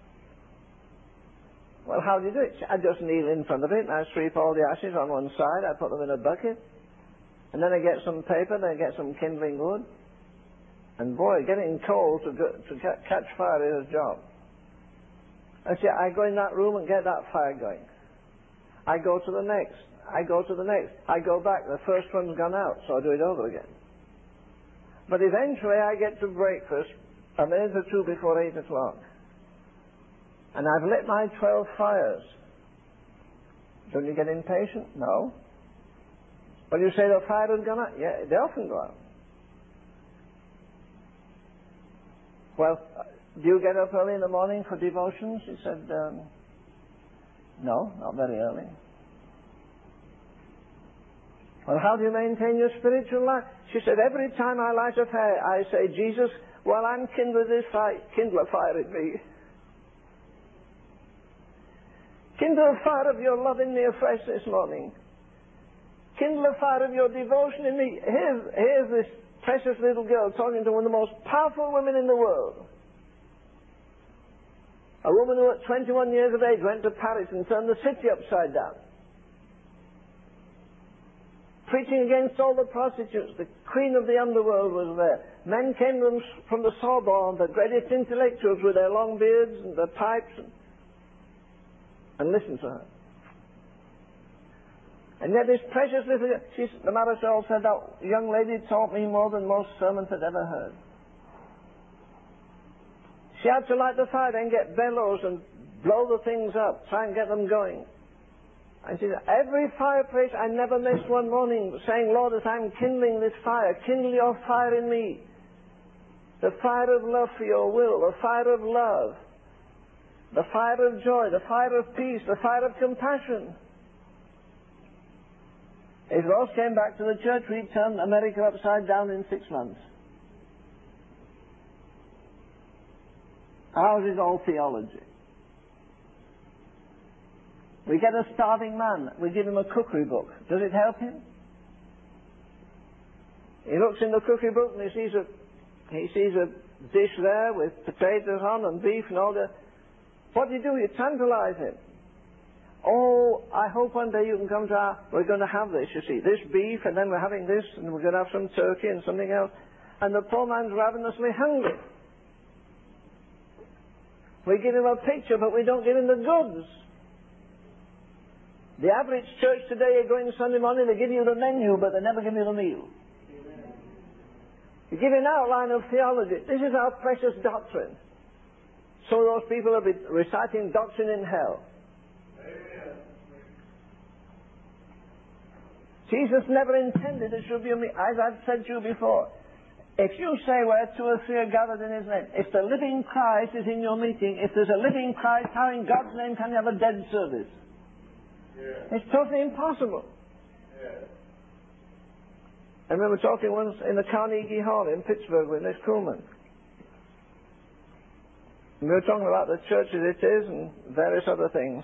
Well, how do you do it? I just kneel in front of it and I sweep all the ashes on one side. I put them in a bucket. And then I get some paper, then I get some kindling wood. And boy, getting coal to, go, to get, catch fire is a job. I say, I go in that room and get that fire going. I go to the next. I go to the next. I go back. The first one's gone out, so I do it over again. But eventually I get to breakfast a minute or two before eight o'clock. And I've lit my twelve fires. Don't you get impatient? No. When you say the fire has gone out, yeah, they often go out. Well, do you get up early in the morning for devotions? He said, um, no, not very early. Well, how do you maintain your spiritual life? She said, every time I light a fire, I say, Jesus, while I'm kindling this fire, kindle a fire in me. Kindle a fire of your love in me afresh this morning. Kindle a fire of your devotion in me. Here's, here's this precious little girl talking to one of the most powerful women in the world. A woman who at twenty-one years of age went to Paris and turned the city upside down. Preaching against all the prostitutes. The queen of the underworld was there. Men came from the Sorbonne, the greatest intellectuals with their long beards and their pipes, and, and listened to her. And yet this precious little... She's, the Marisol said, that young lady taught me more than most sermons I'd ever heard. She had to light the fire, then get bellows and blow the things up, try and get them going. And she said, every fireplace, I never missed one morning saying, Lord, as I'm kindling this fire, kindle your fire in me. The fire of love for your will, the fire of love, the fire of joy, the fire of peace, the fire of compassion. If Ross came back to the church, we'd turn America upside down in six months. Ours is all theology. We get a starving man, we give him a cookery book. Does it help him? He looks in the cookery book and he sees a he sees a dish there with potatoes on and beef and all that. What do you do? You tantalize him. Oh, I hope one day you can come to our... We're going to have this, you see. This beef, and then we're having this, and we're going to have some turkey and something else. And the poor man's ravenously hungry. We give him a picture, but we don't give him the goods. The average church today, you go in Sunday morning, they give you the menu, but they never give you the meal. Amen. You give an outline of theology. This is our precious doctrine. So those people will be reciting doctrine in hell. Amen. Jesus never intended it should be a meeting. As I've said to you before, if you say where two or three are gathered in His name, if the living Christ is in your meeting, if there's a living Christ, how in God's name can you have a dead service? Yeah. It's totally impossible. Yeah. I remember talking once in the Carnegie Hall in Pittsburgh with Miss Kuhlman. And we were talking about the church as it is and various other things.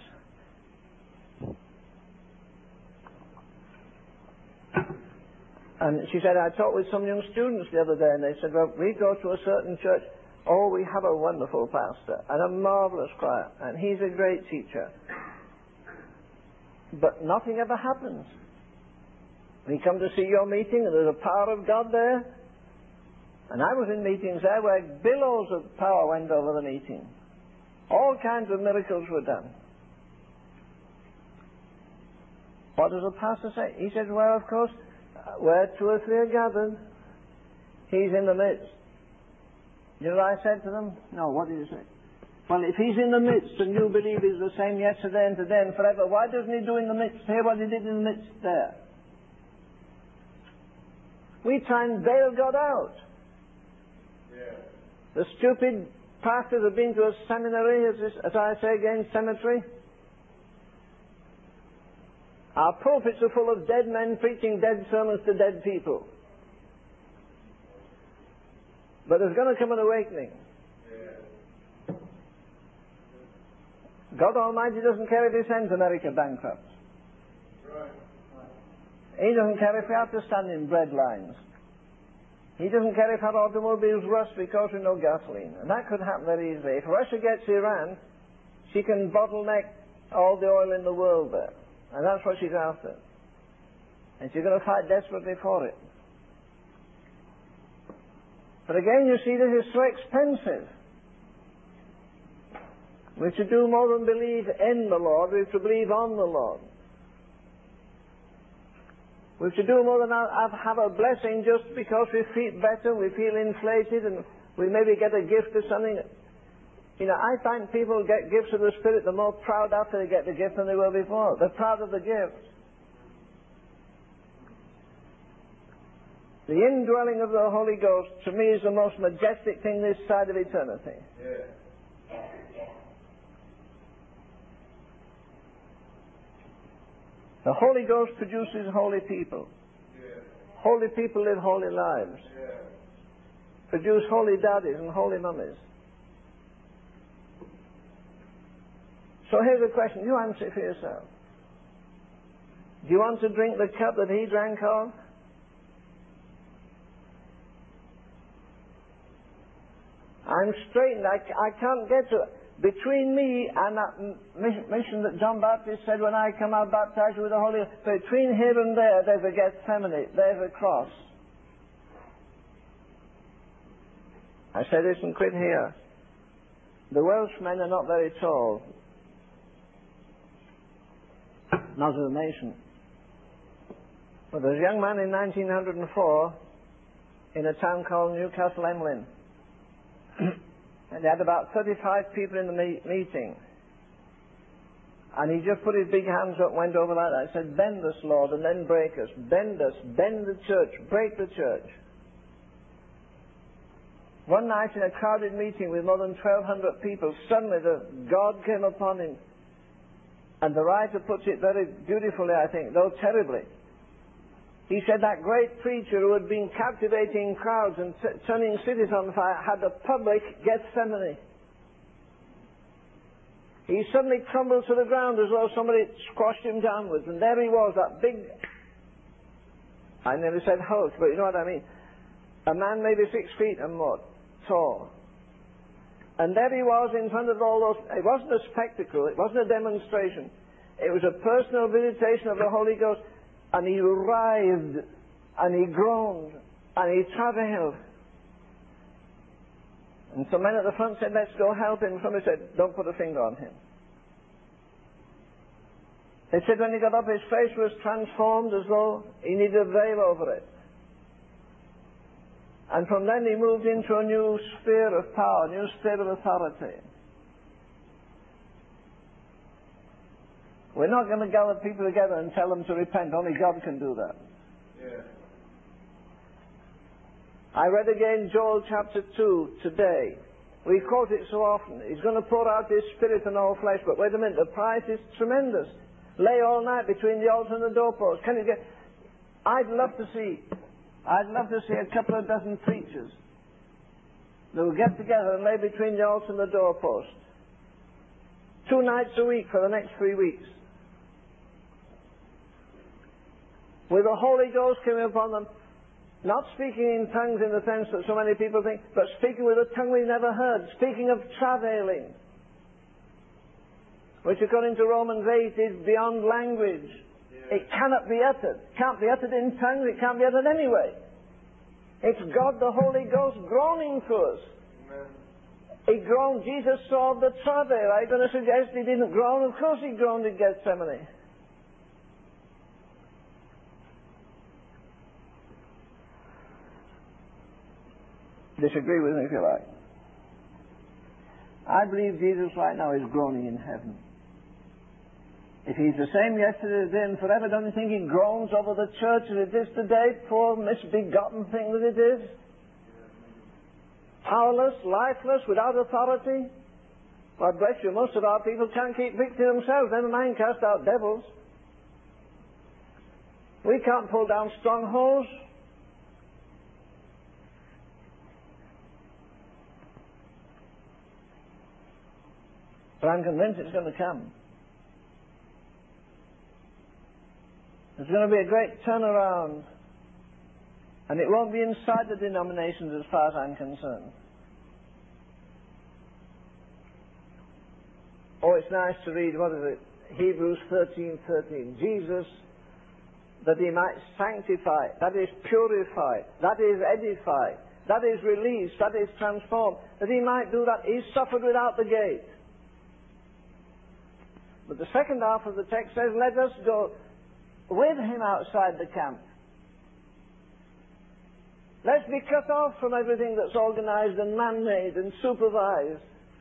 And she said, I talked with some young students the other day and they said, well, we go to a certain church. Oh, we have a wonderful pastor and a marvelous choir and he's a great teacher. But nothing ever happens. We come to see your meeting and there's a power of God there. And I was in meetings there where billows of power went over the meeting. All kinds of miracles were done. What does the pastor say? He said, well, of course, where two or three are gathered, He's in the midst. You know what I said to them? No, what did you say? Well, if He's in the midst and you believe He's the same yesterday and today and forever, why doesn't He do in the midst here what He did in the midst there? We try and bail God out. Yeah. The stupid pastors have been to a seminary, as, as I say again, cemetery. Our pulpits are full of dead men preaching dead sermons to dead people. But there's going to come an awakening. God Almighty doesn't care if He sends America bankrupt. Right. He doesn't care if we have to stand in bread lines. He doesn't care if our automobiles rust because we no gasoline. And that could happen very easily. If Russia gets Iran, she can bottleneck all the oil in the world there. And that's what she's after. And she's going to fight desperately for it. But again, you see, this is so expensive. We have to do more than believe in the Lord, we have to believe on the Lord. We have to do more than have a blessing just because we feel better, we feel inflated, and we maybe get a gift or something. You know, I find people get gifts of the Spirit, they're more proud after they get the gift than they were before. They're proud of the gift. The indwelling of the Holy Ghost, to me, is the most majestic thing this side of eternity. Yeah. The Holy Ghost produces holy people. Yeah. Holy people live holy lives. Yeah. Produce holy daddies and holy mummies. So here's the question. You answer it for yourself. Do you want to drink the cup that he drank of? I'm straitened. I, I can't get to it. Between me and that mission that John Baptist said, when I come, I'll baptize you with the Holy Ghost. Between here and there, there's a Gethsemane. There's a cross. I say this and quit here. The Welshmen are not very tall. Not as a nation. But there's a young man in nineteen oh four in a town called Newcastle Emlyn. And they had about thirty-five people in the me meeting. And he just put his big hands up, went over like that, and said, "Bend us, Lord, and then break us. Bend us, bend the church, break the church." One night in a crowded meeting with more than twelve hundred people, suddenly the God came upon him. And the writer puts it very beautifully, I think, though terribly. He said that great preacher who had been captivating crowds and t turning cities on fire had a public Gethsemane. He suddenly crumbled to the ground as though somebody squashed him downwards, and there he was, that big, I never said Hulk, but you know what I mean, a man maybe six feet and more tall. And there he was in front of all those. It wasn't a spectacle, it wasn't a demonstration, it was a personal visitation of the Holy Ghost. And he writhed, and he groaned, and he travailed. And some men at the front said, "Let's go help him." Somebody said, "Don't put a finger on him." They said when he got up, his face was transformed as though he needed a veil over it. And from then he moved into a new sphere of power, a new sphere of authority. We're not going to gather people together and tell them to repent. Only God can do that. Yeah. I read again Joel chapter two today. We quote it so often. He's going to pour out his Spirit on all flesh. But wait a minute, the price is tremendous. Lay all night between the altar and the doorpost. Can you get... I'd love to see... I'd love to see a couple of dozen preachers that will get together and lay between the altar and the doorpost. Two nights a week for the next three weeks. With the Holy Ghost coming upon them, not speaking in tongues in the sense that so many people think, but speaking with a tongue we've never heard, speaking of travailing, which according to Romans eight is beyond language. Yeah. It cannot be uttered. It can't be uttered in tongues, it can't be uttered anyway. It's God the Holy Ghost groaning to us. Amen. He groaned. Jesus saw the travail. Are you going to suggest he didn't groan? Of course he groaned in Gethsemane. Disagree with me if you like. I believe Jesus right now is groaning in heaven. If he's the same yesterday, today, and forever, don't you think he groans over the church as it is today, poor misbegotten thing that it is? Powerless, lifeless, without authority. God bless you, most of our people can't keep victory themselves, never mind cast out devils. We can't pull down strongholds. But I'm convinced it's going to come. There's going to be a great turnaround. And it won't be inside the denominations as far as I'm concerned. Oh, it's nice to read, what is it? Hebrews thirteen thirteen. Jesus, that he might sanctify, that is purify, that is edify, that is released, that is transformed, that he might do that. He suffered without the gate. But the second half of the text says, let us go with him outside the camp. Let's be cut off from everything that's organized and man-made and supervised.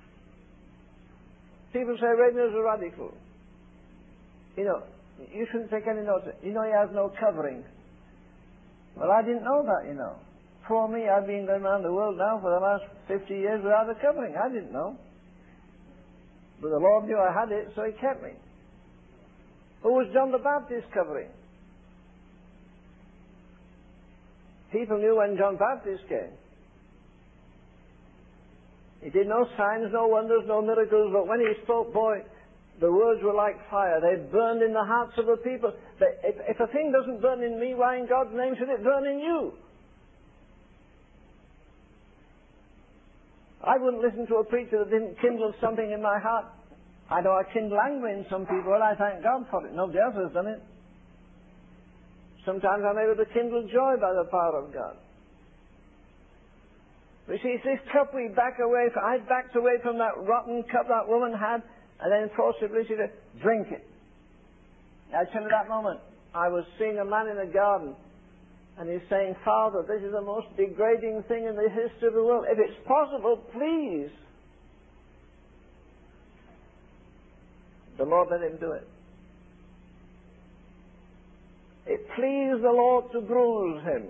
People say Ravenier's a radical. You know, you shouldn't take any notice. You know, he has no covering. Well, I didn't know that, you know. For me, I've been going around the world now for the last fifty years without a covering. I didn't know. But the Lord knew I had it, so he kept me. Who was John the Baptist covering? People knew when John Baptist came. He did no signs, no wonders, no miracles, but when he spoke, boy, the words were like fire. They burned in the hearts of the people. They, if, if a thing doesn't burn in me, why in God's name should it burn in you? I wouldn't listen to a preacher that didn't kindle something in my heart. I know I kindle anger in some people, and I thank God for it. Nobody else has done it. Sometimes I'm able to kindle joy by the power of God. But you see, it's this cup we back away from. I backed away from that rotten cup that woman had, and then forcibly she said, drink it. I tell you that moment, I was seeing a man in a garden, and he's saying, Father, this is the most degrading thing in the history of the world. If it's possible, please. The Lord let him do it. It pleased the Lord to bruise him.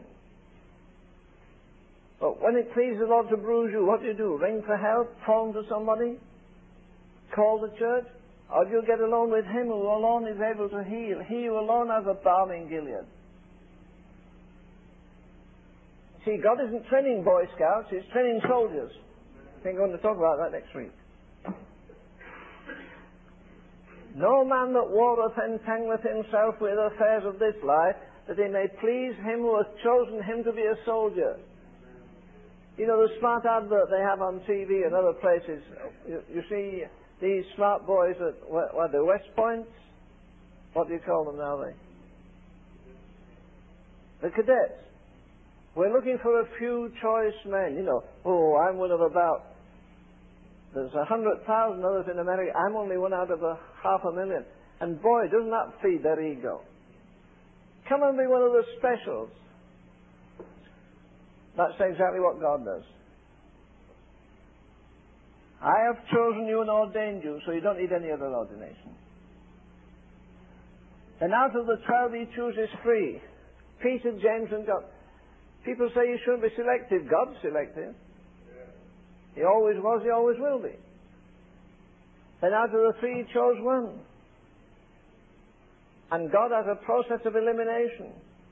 But when it pleases the Lord to bruise you, what do you do? Ring for help? Phone to somebody? Call the church? Or do you get alone with him who alone is able to heal? He who alone has a balm in Gilead. See, God isn't training Boy Scouts, He's training soldiers. I think I'm going to talk about that next week. No man that warreth entangleth himself with affairs of this life, that he may please him who hath chosen him to be a soldier. You know the smart advert they have on T V and other places. You, you see these smart boys at what, what the West Points? What do you call them now? They the cadets. We're looking for a few choice men. You know, oh, I'm one of about. There's a hundred thousand others in America. I'm only one out of a half a million. And boy, doesn't that feed their ego. Come and be one of the specials. That's exactly what God does. I have chosen you and ordained you, so you don't need any other ordination. And out of the twelve he chooses three. Peter, James, and John. People say you shouldn't be selective. God's selective. He always was, he always will be. Then out of the three, he chose one. And God has a process of elimination.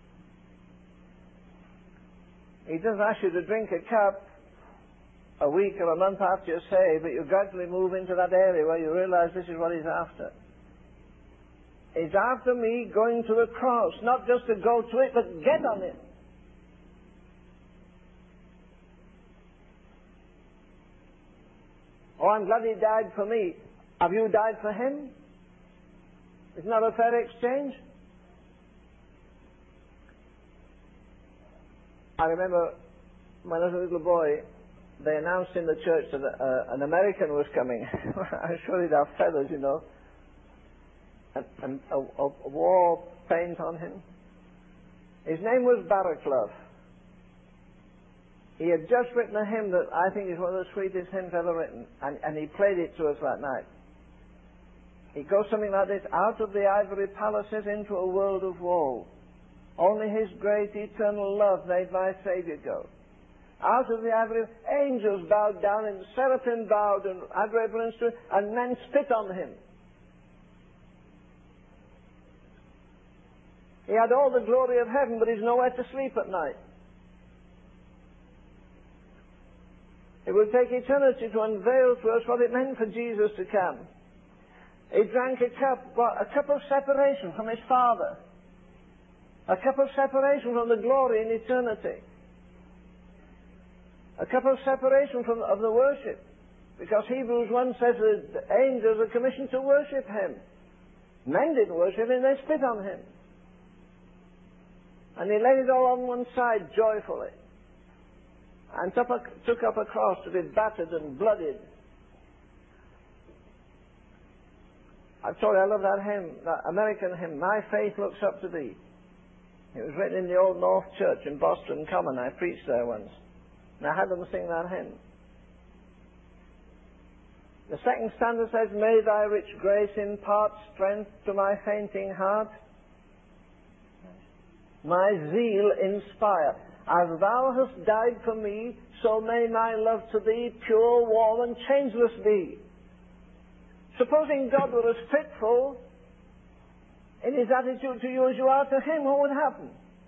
He doesn't ask you to drink a cup a week or a month after you're saved, but you gradually move into that area where you realize this is what he's after. He's after me going to the cross, not just to go to it, but get on it. Oh, I'm glad he died for me. Have you died for him? Isn't that a fair exchange? I remember when I was a little boy, they announced in the church that uh, an American was coming. I'm sure he'd have feathers, you know, and, and a, a, a war paint on him. His name was Barraclough. He had just written a hymn that I think is one of the sweetest hymns ever written, and, and he played it to us that night. It goes something like this: out of the ivory palaces into a world of woe, only his great eternal love made my Saviour go. Out of the ivory, angels bowed down, and seraphim bowed and had reverence to him, and men spit on him. He had all the glory of heaven, but he's nowhere to sleep at night. It will take eternity to unveil to us what it meant for Jesus to come. He drank a cup, what, a cup of separation from his Father. A cup of separation from the glory in eternity. A cup of separation from of the worship. Because Hebrews one says that the angels are commissioned to worship him. Men didn't worship him, they spit on him. And he laid it all on one side joyfully. and took, a, took up a cross to be battered and bloodied. I've told you I love that hymn, that American hymn, My Faith Looks Up to Thee. It was written in the Old North Church in Boston Common. I preached there once. And I had them sing that hymn. The second stanza says, May thy rich grace impart strength to my fainting heart, my zeal inspire. As thou hast died for me, so may my love to thee pure, warm, and changeless be. Supposing God were as fitful in his attitude to you as you are to him, what would happen?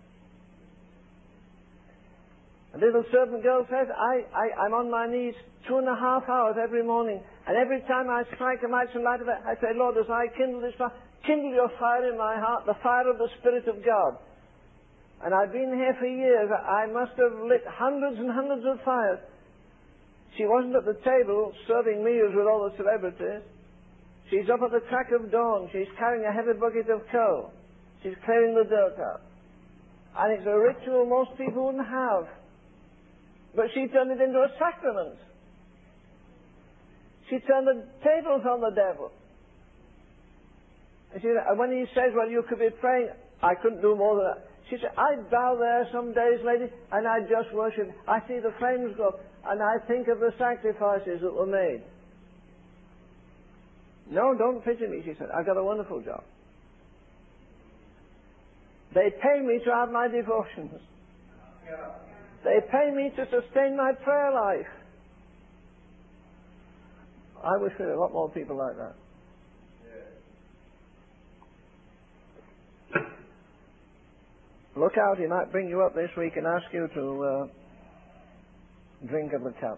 A little servant girl says, I, I, I'm on my knees two and a half hours every morning, and every time I strike a match and light of it, I say, Lord, as I kindle this fire, kindle your fire in my heart, the fire of the Spirit of God. And I've been here for years. I must have lit hundreds and hundreds of fires. She wasn't at the table serving meals with all the celebrities. She's up at the crack of dawn. She's carrying a heavy bucket of coal. She's clearing the dirt out. And it's a ritual most people wouldn't have. But she turned it into a sacrament. She turned the tables on the devil. And, she, and when he says, well, you could be praying, I couldn't do more than that. She said, I'd bow there some days, lady, and I'd just worship. I see the flames go up, and I think of the sacrifices that were made. No, don't pity me, she said. I've got a wonderful job. They pay me to have my devotions. They pay me to sustain my prayer life. I wish there were a lot more people like that. Look out, he might bring you up this week and ask you to uh, drink of the cup.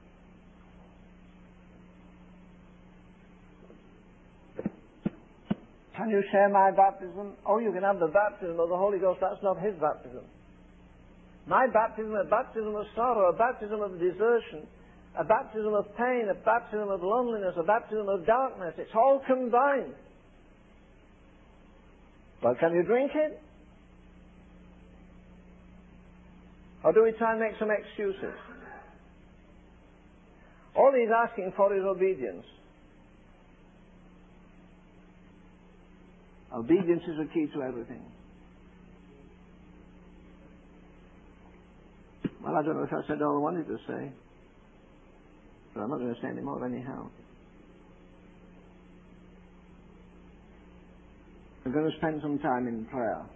Can you share my baptism? Oh, you can have the baptism of the Holy Ghost. That's not his baptism. My baptism, a baptism of sorrow, a baptism of desertion, a baptism of pain, a baptism of loneliness, a baptism of darkness. It's all combined. Well, can you drink it? Or do we try and make some excuses? All he's asking for is obedience. Obedience is the key to everything. Well, I don't know if I said all I wanted to say, but I'm not going to say any more anyhow. I'm going to spend some time in prayer.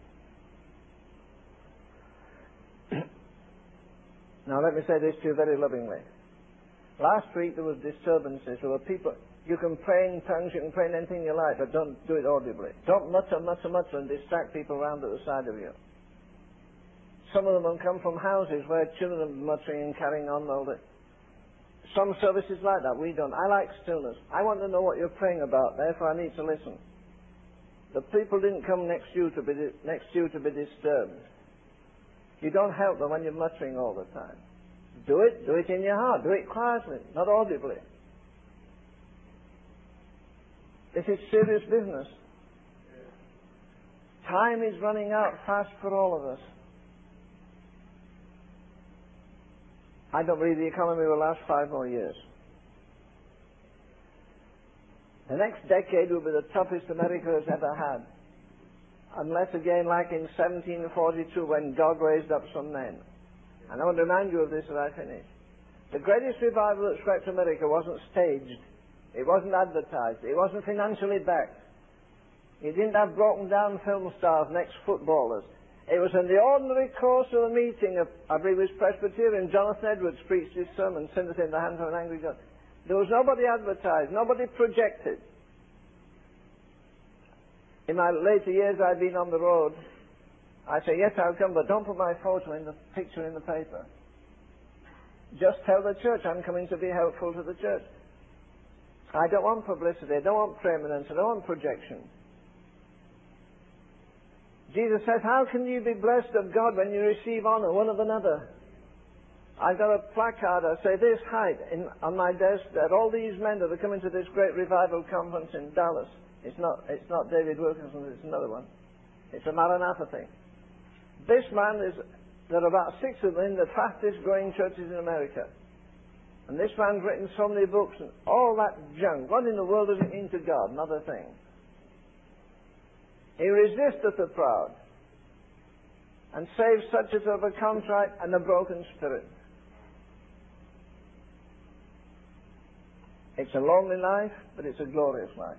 Now let me say this to you very lovingly. Last week there was disturbances. There were people, you can pray in tongues, you can pray in anything you like, but don't do it audibly. Don't mutter, mutter, mutter and distract people around at the side of you. Some of them have come from houses where children are muttering and carrying on all day. Some services like that, we don't. I like stillness. I want to know what you're praying about, therefore I need to listen. The people didn't come next to you to be, next to you to be disturbed. You don't help them when you're muttering all the time. Do it, do it in your heart. Do it quietly, not audibly. This is serious business. Time is running out fast for all of us. I don't believe the economy will last five more years. The next decade will be the toughest America has ever had. Unless again like in seventeen forty-two when God raised up some men. And I want to remind you of this as I finish. The greatest revival that swept America wasn't staged. It wasn't advertised. It wasn't financially backed. It didn't have broken down film stars next footballers. It was in the ordinary course of a meeting of, I believe it was Presbyterian, Jonathan Edwards preached his sermon, Sinners in the Hands of an Angry God. There was nobody advertised, nobody projected. In my later years I've been on the road. I say, yes, I'll come, but don't put my photo in the picture in the paper. Just tell the church I'm coming to be helpful to the church. I don't want publicity, I don't want preeminence, I don't want projection. Jesus says, how can you be blessed of God when you receive honor one of another? I've got a placard, I say this height in, on my desk, that all these men that are coming to this great revival conference in Dallas, it's not, it's not David Wilkerson, it's another one. It's a Maranatha thing. This man is There are about six of them in the fastest growing churches in America. And this man's written so many books and all that junk. What in the world does it mean to God? Another thing. He resisteth the proud and saves such as have a contrite and a broken spirit. It's a lonely life, but it's a glorious life.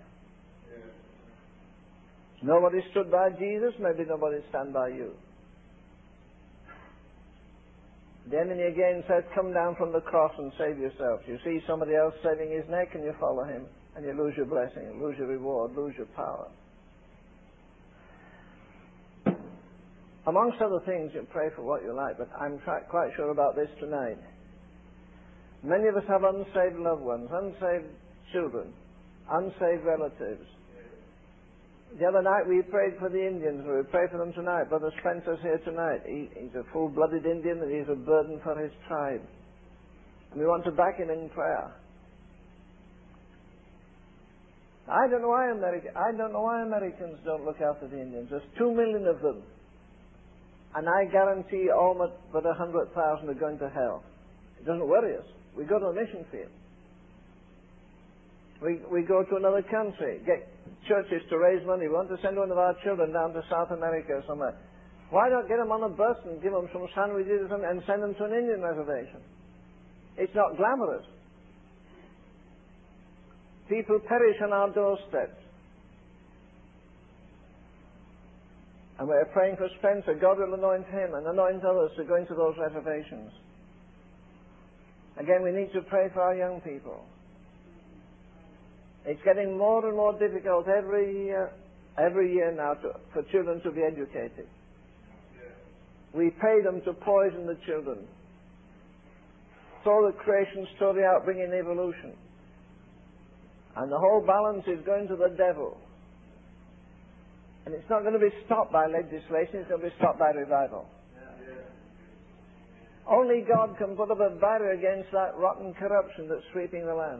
Nobody stood by Jesus, maybe nobody stand by you. The enemy again says, come down from the cross and save yourself. You see somebody else saving his neck and you follow him, and you lose your blessing, you lose your reward, lose your power. Amongst other things, you pray for what you like, but I'm quite sure about this tonight. Many of us have unsaved loved ones, unsaved children, unsaved relatives. The other night we prayed for the Indians. We pray for them tonight. Brother Spencer's here tonight. He, he's a full-blooded Indian and he's a burden for his tribe. And we want to back him in prayer. I don't know why America, I don't know why Americans don't look after the Indians. There's two million of them. And I guarantee all but a hundred thousand are going to hell. It doesn't worry us. We go to a mission field. We, we go to another country, get churches to raise money. We want to send one of our children down to South America or somewhere. Why not get them on a bus and give them some sandwiches or something and send them to an Indian reservation? It's not glamorous. People perish on our doorsteps. And we're praying for Spencer. God will anoint him and anoint others to go into those reservations. Again, we need to pray for our young people. It's getting more and more difficult every uh, every year now to, for children to be educated. We pay them to poison the children. Throw the creation story out, bring in evolution. And the whole balance is going to the devil. And it's not going to be stopped by legislation, it's going to be stopped by revival. Only God can put up a barrier against that rotten corruption that's sweeping the land.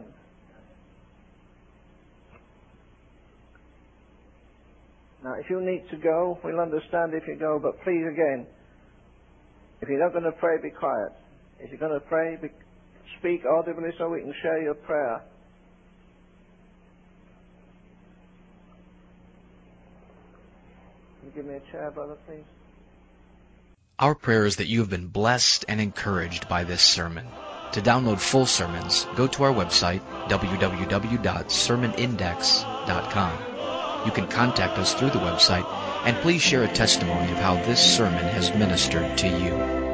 Now, if you need to go, we'll understand if you go, but please, again, if you're not going to pray, be quiet. If you're going to pray, be, speak audibly so we can share your prayer. Can you give me a chair, brother, please? Our prayer is that you have been blessed and encouraged by this sermon. To download full sermons, go to our website, w w w dot sermon index dot com. You can contact us through the website, and please share a testimony of how this sermon has ministered to you.